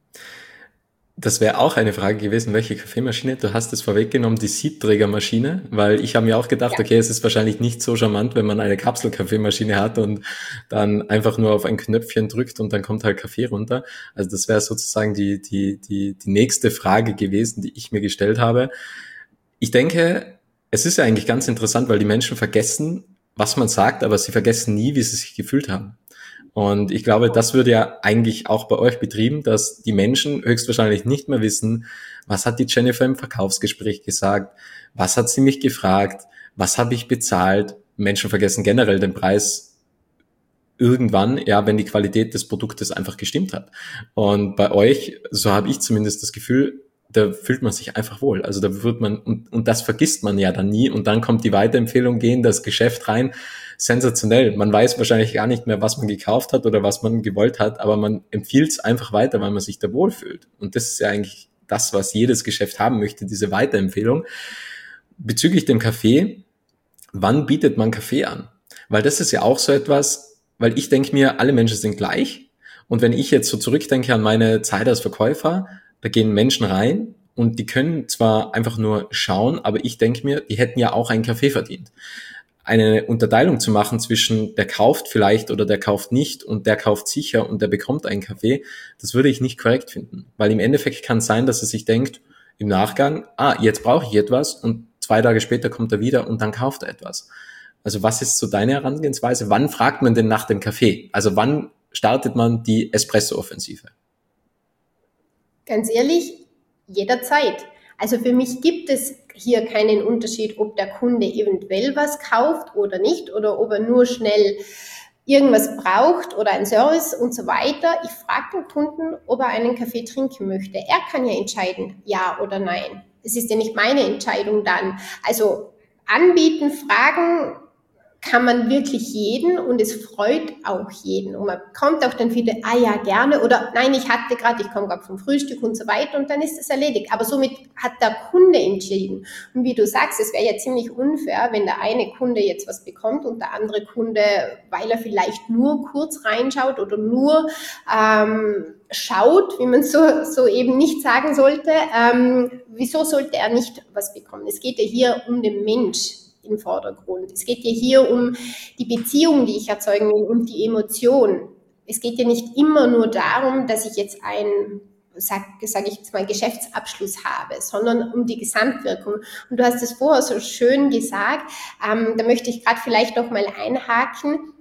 Das wäre auch eine Frage gewesen, welche Kaffeemaschine? Du hast es vorweggenommen, die Siebträgermaschine, weil ich habe mir auch gedacht, okay, es ist wahrscheinlich nicht so charmant, wenn man eine Kapselkaffeemaschine hat und dann einfach nur auf ein Knöpfchen drückt und dann kommt halt Kaffee runter. Also das wäre sozusagen die nächste Frage gewesen, die ich mir gestellt habe. Ich denke, es ist ja eigentlich ganz interessant, weil die Menschen vergessen, was man sagt, aber sie vergessen nie, wie sie sich gefühlt haben. Und ich glaube, das wird ja eigentlich auch bei euch betrieben, dass die Menschen höchstwahrscheinlich nicht mehr wissen, was hat die Jennifer im Verkaufsgespräch gesagt, was hat sie mich gefragt, was habe ich bezahlt. Menschen vergessen generell den Preis irgendwann, ja, wenn die Qualität des Produktes einfach gestimmt hat. Und bei euch, so habe ich zumindest das Gefühl, da fühlt man sich einfach wohl. Also da wird man, und das vergisst man ja dann nie, und dann kommt die Weiterempfehlung, gehen das Geschäft rein. Sensationell. Man weiß wahrscheinlich gar nicht mehr, was man gekauft hat oder was man gewollt hat, aber man empfiehlt es einfach weiter, weil man sich da wohlfühlt. Und das ist ja eigentlich das, was jedes Geschäft haben möchte, diese Weiterempfehlung. Bezüglich dem Kaffee, wann bietet man Kaffee an? Weil das ist ja auch so etwas, weil ich denke mir, alle Menschen sind gleich. Und wenn ich jetzt so zurückdenke an meine Zeit als Verkäufer, da gehen Menschen rein und die können zwar einfach nur schauen, aber ich denke mir, die hätten ja auch einen Kaffee verdient. Eine Unterteilung zu machen zwischen der kauft vielleicht oder der kauft nicht und der kauft sicher und der bekommt einen Kaffee, das würde ich nicht korrekt finden. Weil im Endeffekt kann es sein, dass er sich denkt, im Nachgang, jetzt brauche ich etwas, und 2 Tage später kommt er wieder und dann kauft er etwas. Also was ist so deine Herangehensweise? Wann fragt man denn nach dem Kaffee? Also wann startet man die Espresso-Offensive? Ganz ehrlich, jederzeit. Also für mich gibt es hier keinen Unterschied, ob der Kunde eventuell was kauft oder nicht, oder ob er nur schnell irgendwas braucht oder einen Service und so weiter. Ich frage den Kunden, ob er einen Kaffee trinken möchte. Er kann ja entscheiden, ja oder nein. Es ist ja nicht meine Entscheidung dann. Also anbieten, fragen kann man wirklich jeden, und es freut auch jeden. Und man kommt auch dann wieder, ja, gerne, oder nein, ich komme gerade vom Frühstück und so weiter, und dann ist es erledigt. Aber somit hat der Kunde entschieden. Und wie du sagst, es wäre ja ziemlich unfair, wenn der eine Kunde jetzt was bekommt und der andere Kunde, weil er vielleicht nur kurz reinschaut oder nur schaut, wie man so eben nicht sagen sollte, wieso sollte er nicht was bekommen? Es geht ja hier um den Mensch im Vordergrund. Es geht ja hier um die Beziehung, die ich erzeugen will, und die Emotion. Es geht ja nicht immer nur darum, dass ich jetzt einen, sag ich jetzt mal, Geschäftsabschluss habe, sondern um die Gesamtwirkung. Und du hast es vorher so schön gesagt, da möchte ich gerade vielleicht noch mal einhaken.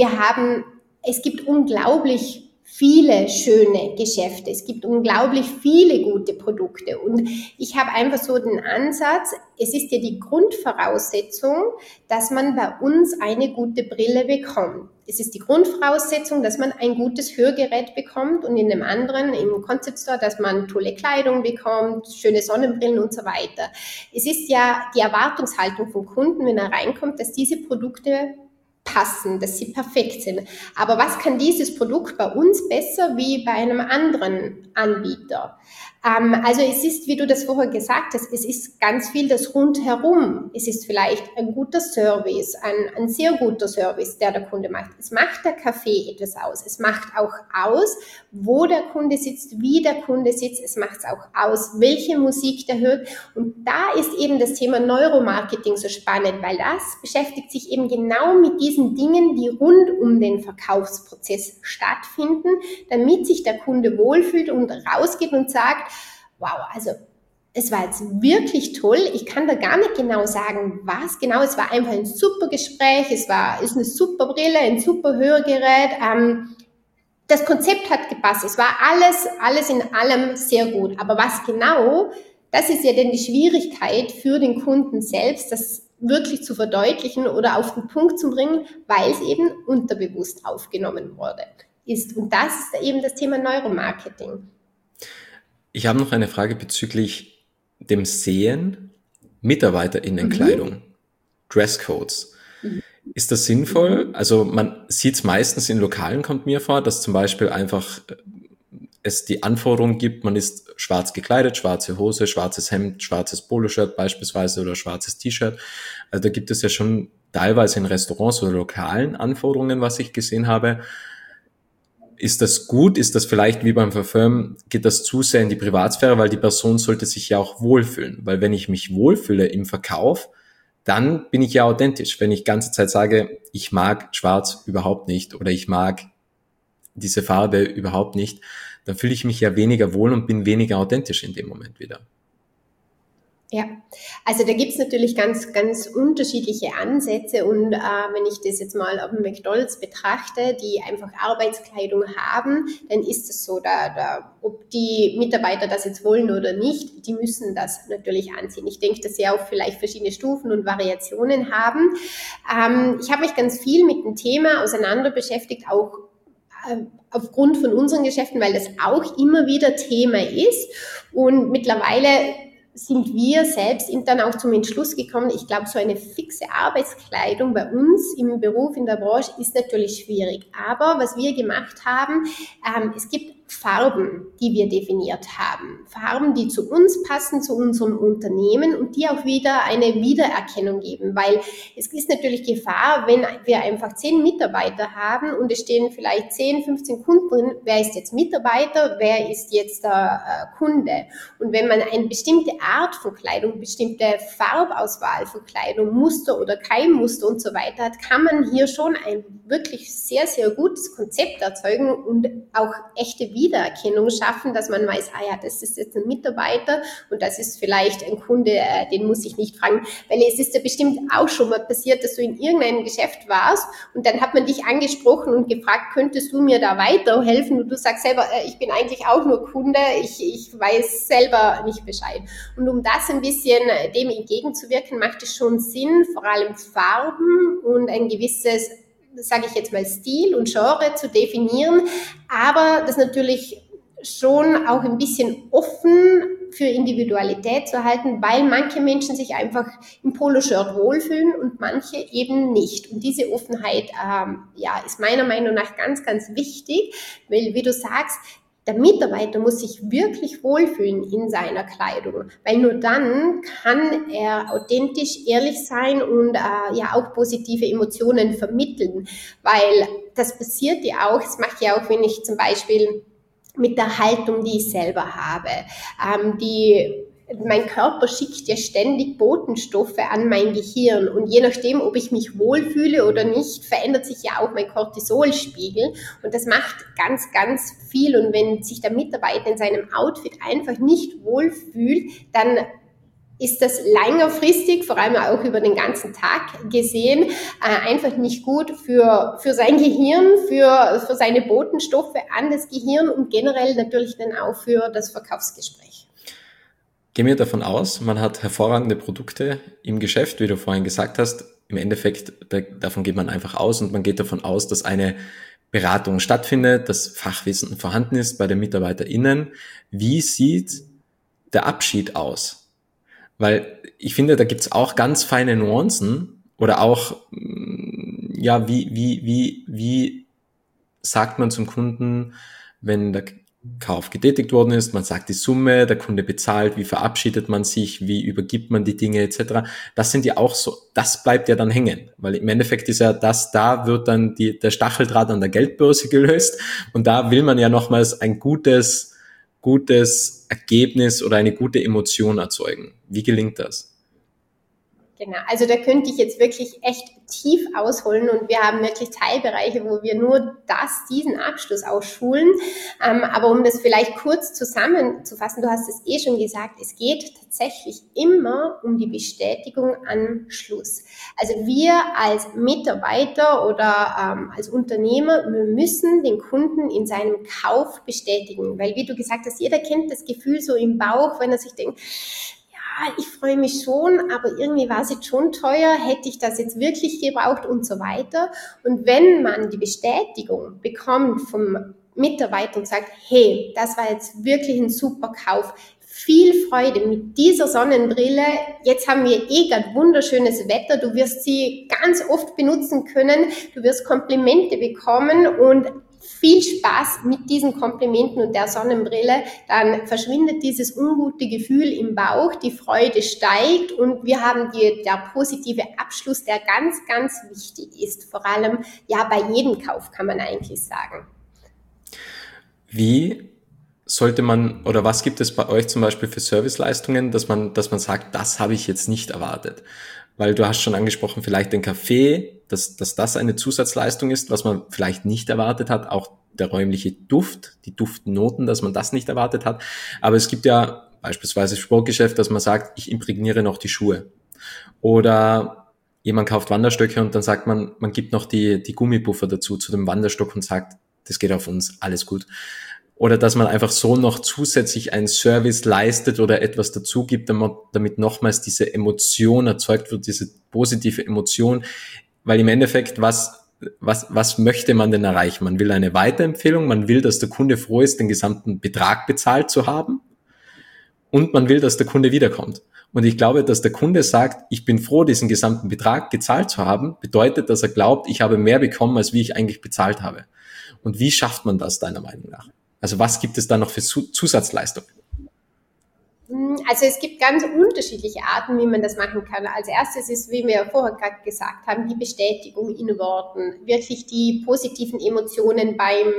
Es gibt unglaublich viele schöne Geschäfte. Es gibt unglaublich viele gute Produkte. Und ich habe einfach so den Ansatz, es ist ja die Grundvoraussetzung, dass man bei uns eine gute Brille bekommt. Es ist die Grundvoraussetzung, dass man ein gutes Hörgerät bekommt, und in dem anderen, im Concept Store, dass man tolle Kleidung bekommt, schöne Sonnenbrillen und so weiter. Es ist ja die Erwartungshaltung vom Kunden, wenn er reinkommt, dass diese Produkte passen, dass sie perfekt sind. Aber was kann dieses Produkt bei uns besser wie bei einem anderen Anbieter? Also es ist, wie du das vorher gesagt hast, es ist ganz viel das Rundherum. Es ist vielleicht ein guter Service, ein sehr guter Service, der Kunde macht. Es macht der Kaffee etwas aus. Es macht auch aus, wo der Kunde sitzt, wie der Kunde sitzt. Es macht es auch aus, welche Musik der hört. Und da ist eben das Thema Neuromarketing so spannend, weil das beschäftigt sich eben genau mit diesen Dingen, die rund um den Verkaufsprozess stattfinden, damit sich der Kunde wohlfühlt und rausgeht und sagt, wow, also es war jetzt wirklich toll. Ich kann da gar nicht genau sagen, was genau. Es war einfach ein super Gespräch. Ist eine super Brille, ein super Hörgerät. das Konzept hat gepasst. Es war alles in allem sehr gut. Aber was genau, das ist ja dann die Schwierigkeit für den Kunden selbst, das wirklich zu verdeutlichen oder auf den Punkt zu bringen, weil es eben unterbewusst aufgenommen wurde ist. Und das ist eben das Thema Neuromarketing. Ich habe noch eine Frage bezüglich dem Sehen MitarbeiterInnenkleidung, Dresscodes. Ist das sinnvoll? Also man sieht es meistens in Lokalen, kommt mir vor, dass zum Beispiel einfach es die Anforderung gibt, man ist schwarz gekleidet, schwarze Hose, schwarzes Hemd, schwarzes Poloshirt beispielsweise oder schwarzes T-Shirt. Also da gibt es ja schon teilweise in Restaurants oder lokalen Anforderungen, was ich gesehen habe. Ist das gut? Ist das vielleicht wie beim Parfüm, geht das zu sehr in die Privatsphäre, weil die Person sollte sich ja auch wohlfühlen. Weil wenn ich mich wohlfühle im Verkauf, dann bin ich ja authentisch. Wenn ich ganze Zeit sage, ich mag schwarz überhaupt nicht oder ich mag diese Farbe überhaupt nicht, dann fühle ich mich ja weniger wohl und bin weniger authentisch in dem Moment wieder. Ja, also da gibt's natürlich ganz, ganz unterschiedliche Ansätze und wenn ich das jetzt mal auf dem McDonald's betrachte, die einfach Arbeitskleidung haben, dann ist es so, ob die Mitarbeiter das jetzt wollen oder nicht, die müssen das natürlich anziehen. Ich denke, dass sie auch vielleicht verschiedene Stufen und Variationen haben. Ich habe mich ganz viel mit dem Thema auseinander beschäftigt, auch aufgrund von unseren Geschäften, weil das auch immer wieder Thema ist und mittlerweile sind wir selbst dann auch zum Entschluss gekommen, ich glaube, so eine fixe Arbeitskleidung bei uns im Beruf, in der Branche ist natürlich schwierig. Aber was wir gemacht haben, es gibt Farben, die wir definiert haben. Farben, die zu uns passen, zu unserem Unternehmen und die auch wieder eine Wiedererkennung geben, weil es ist natürlich Gefahr, wenn wir einfach 10 Mitarbeiter haben und es stehen vielleicht 10, 15 Kunden drin, wer ist jetzt Mitarbeiter, wer ist jetzt der Kunde. Und wenn man eine bestimmte Art von Kleidung, bestimmte Farbauswahl von Kleidung, Muster oder kein Muster und so weiter hat, kann man hier schon ein wirklich sehr, sehr gutes Konzept erzeugen und auch echte Wiedererkennung schaffen, dass man weiß, das ist jetzt ein Mitarbeiter und das ist vielleicht ein Kunde, den muss ich nicht fragen, weil es ist ja bestimmt auch schon mal passiert, dass du in irgendeinem Geschäft warst und dann hat man dich angesprochen und gefragt, könntest du mir da weiterhelfen? Und du sagst selber, ich bin eigentlich auch nur Kunde, ich weiß selber nicht Bescheid. Und um das ein bisschen dem entgegenzuwirken, macht es schon Sinn, vor allem Farben und ein gewisses, sage ich jetzt mal, Stil und Genre zu definieren, aber das natürlich schon auch ein bisschen offen für Individualität zu halten, weil manche Menschen sich einfach im Poloshirt wohlfühlen und manche eben nicht. Und diese Offenheit ist meiner Meinung nach ganz, ganz wichtig, weil, wie du sagst, der Mitarbeiter muss sich wirklich wohlfühlen in seiner Kleidung, weil nur dann kann er authentisch, ehrlich sein und auch positive Emotionen vermitteln, weil das passiert ja auch, das mache ich ja auch, wenn ich zum Beispiel mit der Haltung, die ich selber habe, mein Körper schickt ja ständig Botenstoffe an mein Gehirn und je nachdem, ob ich mich wohlfühle oder nicht, verändert sich ja auch mein Cortisolspiegel und das macht ganz, ganz viel und wenn sich der Mitarbeiter in seinem Outfit einfach nicht wohlfühlt, dann ist das längerfristig, vor allem auch über den ganzen Tag gesehen, einfach nicht gut für sein Gehirn, für seine Botenstoffe an das Gehirn und generell natürlich dann auch für das Verkaufsgespräch. Gehen wir davon aus, man hat hervorragende Produkte im Geschäft, wie du vorhin gesagt hast. Im Endeffekt, davon geht man einfach aus und man geht davon aus, dass eine Beratung stattfindet, dass Fachwissen vorhanden ist bei den MitarbeiterInnen. Wie sieht der Abschied aus? Weil ich finde, da gibt's auch ganz feine Nuancen oder auch, wie sagt man zum Kunden, wenn der Kauf getätigt worden ist, man sagt die Summe, der Kunde bezahlt, wie verabschiedet man sich, wie übergibt man die Dinge etc. Das sind ja auch so, das bleibt ja dann hängen, weil im Endeffekt ist ja das, da wird dann der Stacheldraht an der Geldbörse gelöst und da will man ja nochmals ein gutes Ergebnis oder eine gute Emotion erzeugen. Wie gelingt das? Genau, also da könnte ich jetzt wirklich echt tief ausholen und wir haben wirklich Teilbereiche, wo wir nur diesen Abschluss ausschulen. Aber um das vielleicht kurz zusammenzufassen, du hast es schon gesagt, es geht tatsächlich immer um die Bestätigung am Schluss. Also wir als Mitarbeiter oder als Unternehmer, wir müssen den Kunden in seinem Kauf bestätigen, weil wie du gesagt hast, jeder kennt das Gefühl so im Bauch, wenn er sich denkt, ich freue mich schon, aber irgendwie war es jetzt schon teuer, hätte ich das jetzt wirklich gebraucht und so weiter. Und wenn man die Bestätigung bekommt vom Mitarbeiter und sagt, hey, das war jetzt wirklich ein super Kauf, viel Freude mit dieser Sonnenbrille, jetzt haben wir gerade wunderschönes Wetter, du wirst sie ganz oft benutzen können, du wirst Komplimente bekommen und viel Spaß mit diesen Komplimenten und der Sonnenbrille, dann verschwindet dieses ungute Gefühl im Bauch, die Freude steigt und wir haben der positive Abschluss, der ganz, ganz wichtig ist, vor allem bei jedem Kauf kann man eigentlich sagen. Wie sollte man oder was gibt es bei euch zum Beispiel für Serviceleistungen, dass man sagt, das habe ich jetzt nicht erwartet? Weil du hast schon angesprochen, vielleicht den Kaffee, dass das eine Zusatzleistung ist, was man vielleicht nicht erwartet hat, auch der räumliche Duft, die Duftnoten, dass man das nicht erwartet hat. Aber es gibt ja beispielsweise Sportgeschäft, dass man sagt, ich imprägniere noch die Schuhe. Oder jemand kauft Wanderstöcke und dann sagt man gibt noch die Gummipuffer dazu zu dem Wanderstock und sagt, das geht auf uns, alles gut. Oder dass man einfach so noch zusätzlich einen Service leistet oder etwas dazu gibt, damit nochmals diese Emotion erzeugt wird, diese positive Emotion. Weil im Endeffekt, was möchte man denn erreichen? Man will eine Weiterempfehlung, man will, dass der Kunde froh ist, den gesamten Betrag bezahlt zu haben und man will, dass der Kunde wiederkommt. Und ich glaube, dass der Kunde sagt, ich bin froh, diesen gesamten Betrag gezahlt zu haben, bedeutet, dass er glaubt, ich habe mehr bekommen, als wie ich eigentlich bezahlt habe. Und wie schafft man das deiner Meinung nach? Also was gibt es da noch für Zusatzleistungen? Also es gibt ganz unterschiedliche Arten, wie man das machen kann. Als erstes ist, wie wir vorher gerade gesagt haben, die Bestätigung in Worten. Wirklich die positiven Emotionen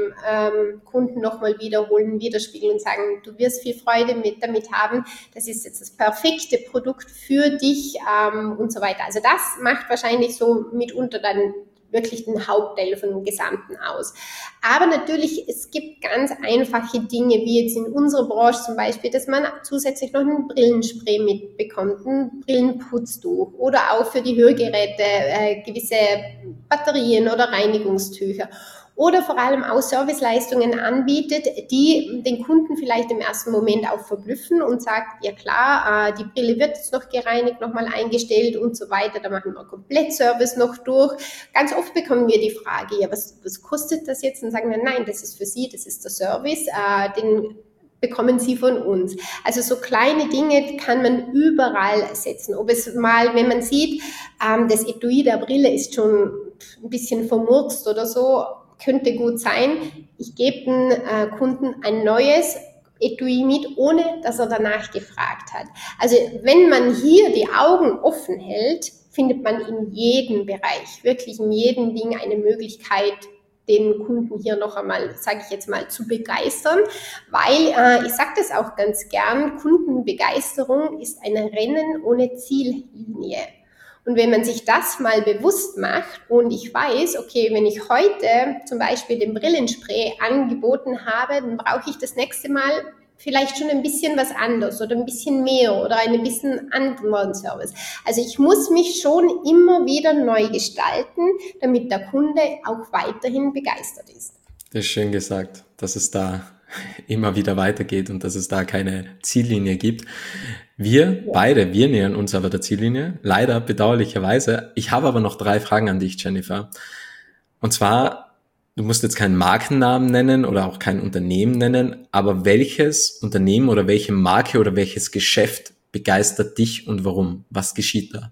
beim Kunden nochmal wiederholen, widerspiegeln und sagen, du wirst viel Freude damit haben. Das ist jetzt das perfekte Produkt für dich und so weiter. Also das macht wahrscheinlich so mitunter dann wirklich den Hauptteil von dem Gesamten aus. Aber natürlich, es gibt ganz einfache Dinge, wie jetzt in unserer Branche zum Beispiel, dass man zusätzlich noch ein Brillenspray mitbekommt, ein Brillenputztuch oder auch für die Hörgeräte gewisse Batterien oder Reinigungstücher. Oder vor allem auch Serviceleistungen anbietet, die den Kunden vielleicht im ersten Moment auch verblüffen und sagt, ja klar, die Brille wird jetzt noch gereinigt, nochmal eingestellt und so weiter, da machen wir Komplettservice noch durch. Ganz oft bekommen wir die Frage, ja, was kostet das jetzt? Und sagen wir, nein, das ist für Sie, das ist der Service, den bekommen Sie von uns. Also so kleine Dinge kann man überall setzen. Ob es mal, wenn man sieht, das Etui der Brille ist schon ein bisschen vermurkst oder so, könnte gut sein. Ich gebe den Kunden ein neues Etui mit, ohne dass er danach gefragt hat. Also wenn man hier die Augen offen hält, findet man in jedem Bereich, wirklich in jedem Ding eine Möglichkeit, den Kunden hier noch einmal, sage ich jetzt mal, zu begeistern, weil ich sage das auch ganz gern, Kundenbegeisterung ist ein Rennen ohne Ziellinie. Und wenn man sich das mal bewusst macht und ich weiß, okay, wenn ich heute zum Beispiel den Brillenspray angeboten habe, dann brauche ich das nächste Mal vielleicht schon ein bisschen was anderes oder ein bisschen mehr oder einen bisschen anderen Service. Also ich muss mich schon immer wieder neu gestalten, damit der Kunde auch weiterhin begeistert ist. Das ist schön gesagt, dass es da immer wieder weitergeht und dass es da keine Ziellinie gibt. Wir nähern uns aber der Ziellinie, leider bedauerlicherweise. Ich habe aber noch 3 Fragen an dich, Jennifer. Und zwar, du musst jetzt keinen Markennamen nennen oder auch kein Unternehmen nennen, aber welches Unternehmen oder welche Marke oder welches Geschäft begeistert dich und warum? Was geschieht da?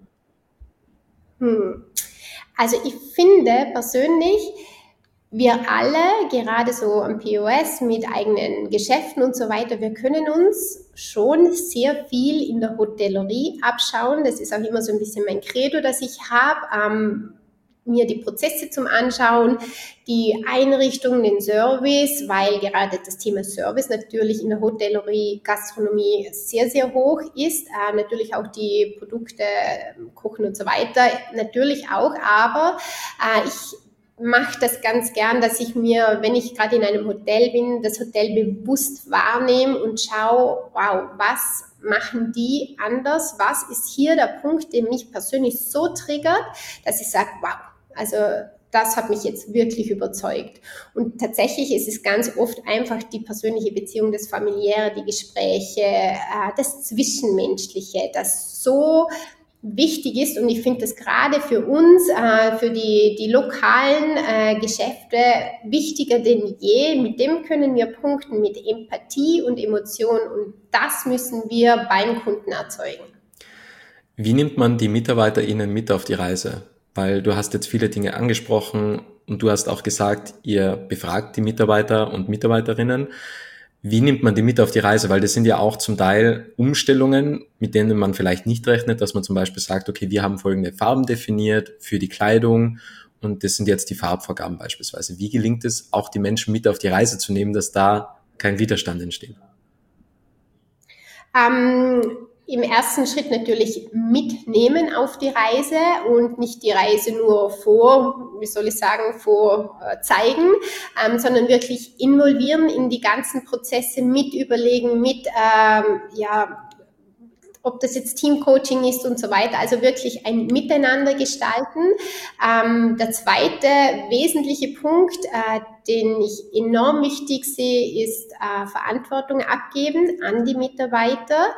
Also ich finde persönlich, wir alle, gerade so am POS mit eigenen Geschäften und so weiter, wir können uns schon sehr viel in der Hotellerie abschauen. Das ist auch immer so ein bisschen mein Credo, das ich habe. mir die Prozesse zum Anschauen, die Einrichtung, den Service, weil gerade das Thema Service natürlich in der Hotellerie, Gastronomie sehr, sehr hoch ist. Natürlich auch die Produkte, Kochen und so weiter, natürlich auch, aber ich mache das ganz gern, dass ich mir, wenn ich gerade in einem Hotel bin, das Hotel bewusst wahrnehme und schaue, wow, was machen die anders? Was ist hier der Punkt, der mich persönlich so triggert, dass ich sage, wow, also das hat mich jetzt wirklich überzeugt. Und tatsächlich ist es ganz oft einfach die persönliche Beziehung, das Familiäre, die Gespräche, das Zwischenmenschliche, das so wichtig ist. Und ich finde das gerade für uns, für die lokalen Geschäfte wichtiger denn je. Mit dem können wir punkten, mit Empathie und Emotion. Und das müssen wir beim Kunden erzeugen. Wie nimmt man die MitarbeiterInnen mit auf die Reise? Weil du hast jetzt viele Dinge angesprochen und du hast auch gesagt, ihr befragt die Mitarbeiter und Mitarbeiterinnen. Wie nimmt man die mit auf die Reise? Weil das sind ja auch zum Teil Umstellungen, mit denen man vielleicht nicht rechnet, dass man zum Beispiel sagt, okay, wir haben folgende Farben definiert für die Kleidung und das sind jetzt die Farbvorgaben beispielsweise. Wie gelingt es, auch die Menschen mit auf die Reise zu nehmen, dass da kein Widerstand entsteht? Im ersten Schritt natürlich mitnehmen auf die Reise und nicht die Reise nur vorzeigen, sondern wirklich involvieren in die ganzen Prozesse, mit überlegen, ob das jetzt Teamcoaching ist und so weiter, also wirklich ein Miteinander gestalten. Der zweite wesentliche Punkt, den ich enorm wichtig sehe, ist Verantwortung abgeben an die Mitarbeiter.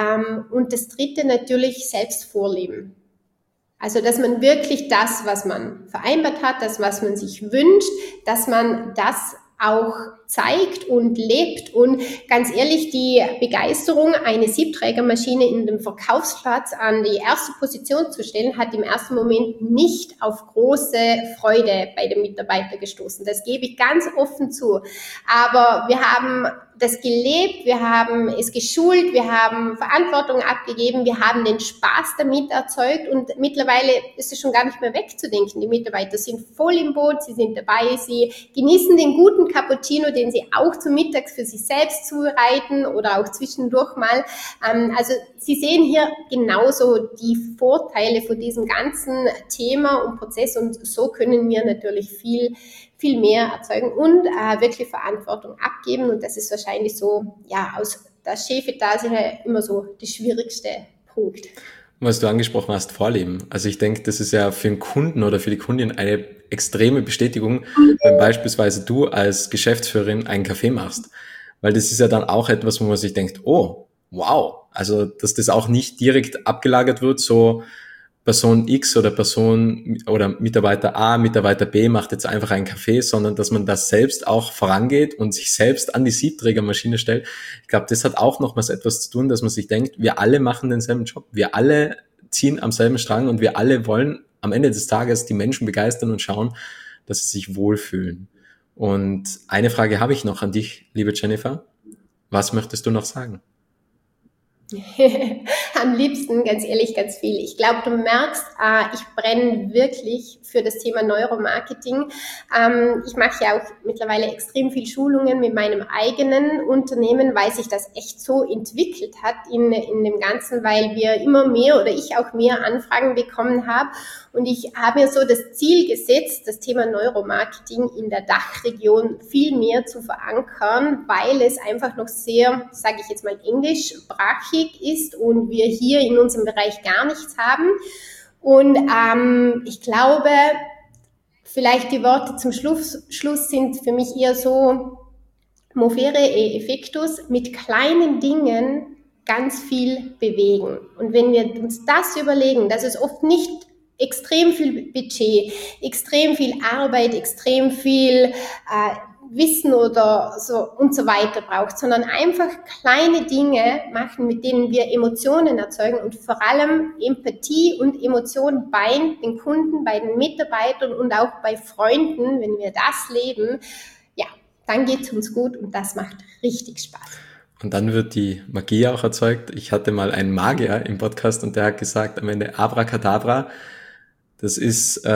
Und das dritte natürlich selbst vorleben. Also, dass man wirklich das, was man vereinbart hat, das, was man sich wünscht, dass man das auch zeigt und lebt. Und ganz ehrlich, die Begeisterung, eine Siebträgermaschine in dem Verkaufsplatz an die erste Position zu stellen, hat im ersten Moment nicht auf große Freude bei den Mitarbeitern gestoßen. Das gebe ich ganz offen zu. Aber wir haben das gelebt, wir haben es geschult, wir haben Verantwortung abgegeben, wir haben den Spaß damit erzeugt und mittlerweile ist es schon gar nicht mehr wegzudenken. Die Mitarbeiter sind voll im Boot, sie sind dabei, sie genießen den guten Cappuccino, den sie auch zum Mittags für sich selbst zubereiten oder auch zwischendurch mal. Also Sie sehen hier genauso die Vorteile von diesem ganzen Thema und Prozess und so können wir natürlich viel mehr erzeugen und wirklich Verantwortung abgeben. Und das ist wahrscheinlich so, ja, aus der Chefetage immer so der schwierigste Punkt. Was du angesprochen hast, Vorleben. Also ich denke, das ist ja für den Kunden oder für die Kundin eine extreme Bestätigung, wenn beispielsweise du als Geschäftsführerin einen Kaffee machst. Weil das ist ja dann auch etwas, wo man sich denkt, oh, wow. Also, dass das auch nicht direkt abgelagert wird, so Person X oder Mitarbeiter A, Mitarbeiter B macht jetzt einfach einen Kaffee, sondern dass man das selbst auch vorangeht und sich selbst an die Siebträgermaschine stellt. Ich glaube, das hat auch nochmals etwas zu tun, dass man sich denkt, wir alle machen denselben Job, wir alle ziehen am selben Strang und wir alle wollen am Ende des Tages die Menschen begeistern und schauen, dass sie sich wohlfühlen. Und eine Frage habe ich noch an dich, liebe Jennifer. Was möchtest du noch sagen? Am liebsten, ganz ehrlich, ganz viel. Ich glaube, du merkst, ich brenne wirklich für das Thema Neuromarketing. Ich mache ja auch mittlerweile extrem viel Schulungen mit meinem eigenen Unternehmen, weil sich das echt so entwickelt hat in dem Ganzen, weil wir immer mehr oder ich auch mehr Anfragen bekommen habe. Und ich habe mir so das Ziel gesetzt, das Thema Neuromarketing in der Dachregion viel mehr zu verankern, weil es einfach noch sehr, sage ich jetzt mal, englischsprachig ist und wir hier in unserem Bereich gar nichts haben. Und ich glaube, vielleicht die Worte zum Schluss sind für mich eher so, movere e effectus, mit kleinen Dingen ganz viel bewegen. Und wenn wir uns das überlegen, dass es oft nicht extrem viel Budget, extrem viel Arbeit, extrem viel Wissen oder so und so weiter braucht, sondern einfach kleine Dinge machen, mit denen wir Emotionen erzeugen und vor allem Empathie und Emotionen bei den Kunden, bei den Mitarbeitern und auch bei Freunden, wenn wir das leben, ja, dann geht es uns gut und das macht richtig Spaß. Und dann wird die Magie auch erzeugt. Ich hatte mal einen Magier im Podcast und der hat gesagt am Ende Abracadabra. Das ist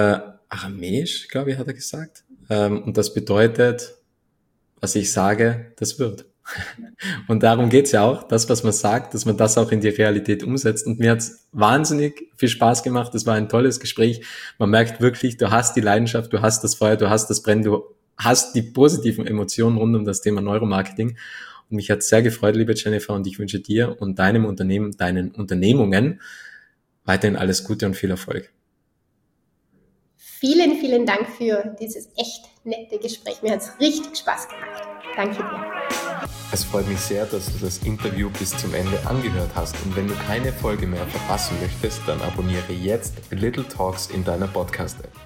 Aramäisch, glaube ich, hat er gesagt. Und das bedeutet, was ich sage, das wird. Und darum geht's ja auch, das, was man sagt, dass man das auch in die Realität umsetzt. Und mir hat's wahnsinnig viel Spaß gemacht. Es war ein tolles Gespräch. Man merkt wirklich, du hast die Leidenschaft, du hast das Feuer, du hast das Brennen, du hast die positiven Emotionen rund um das Thema Neuromarketing. Und mich hat's sehr gefreut, liebe Jennifer, und ich wünsche dir und deinem Unternehmen, deinen Unternehmungen weiterhin alles Gute und viel Erfolg. Vielen, vielen Dank für dieses echt nette Gespräch. Mir hat's richtig Spaß gemacht. Danke dir. Es freut mich sehr, dass du das Interview bis zum Ende angehört hast. Und wenn du keine Folge mehr verpassen möchtest, dann abonniere jetzt Little Talks in deiner Podcast-App.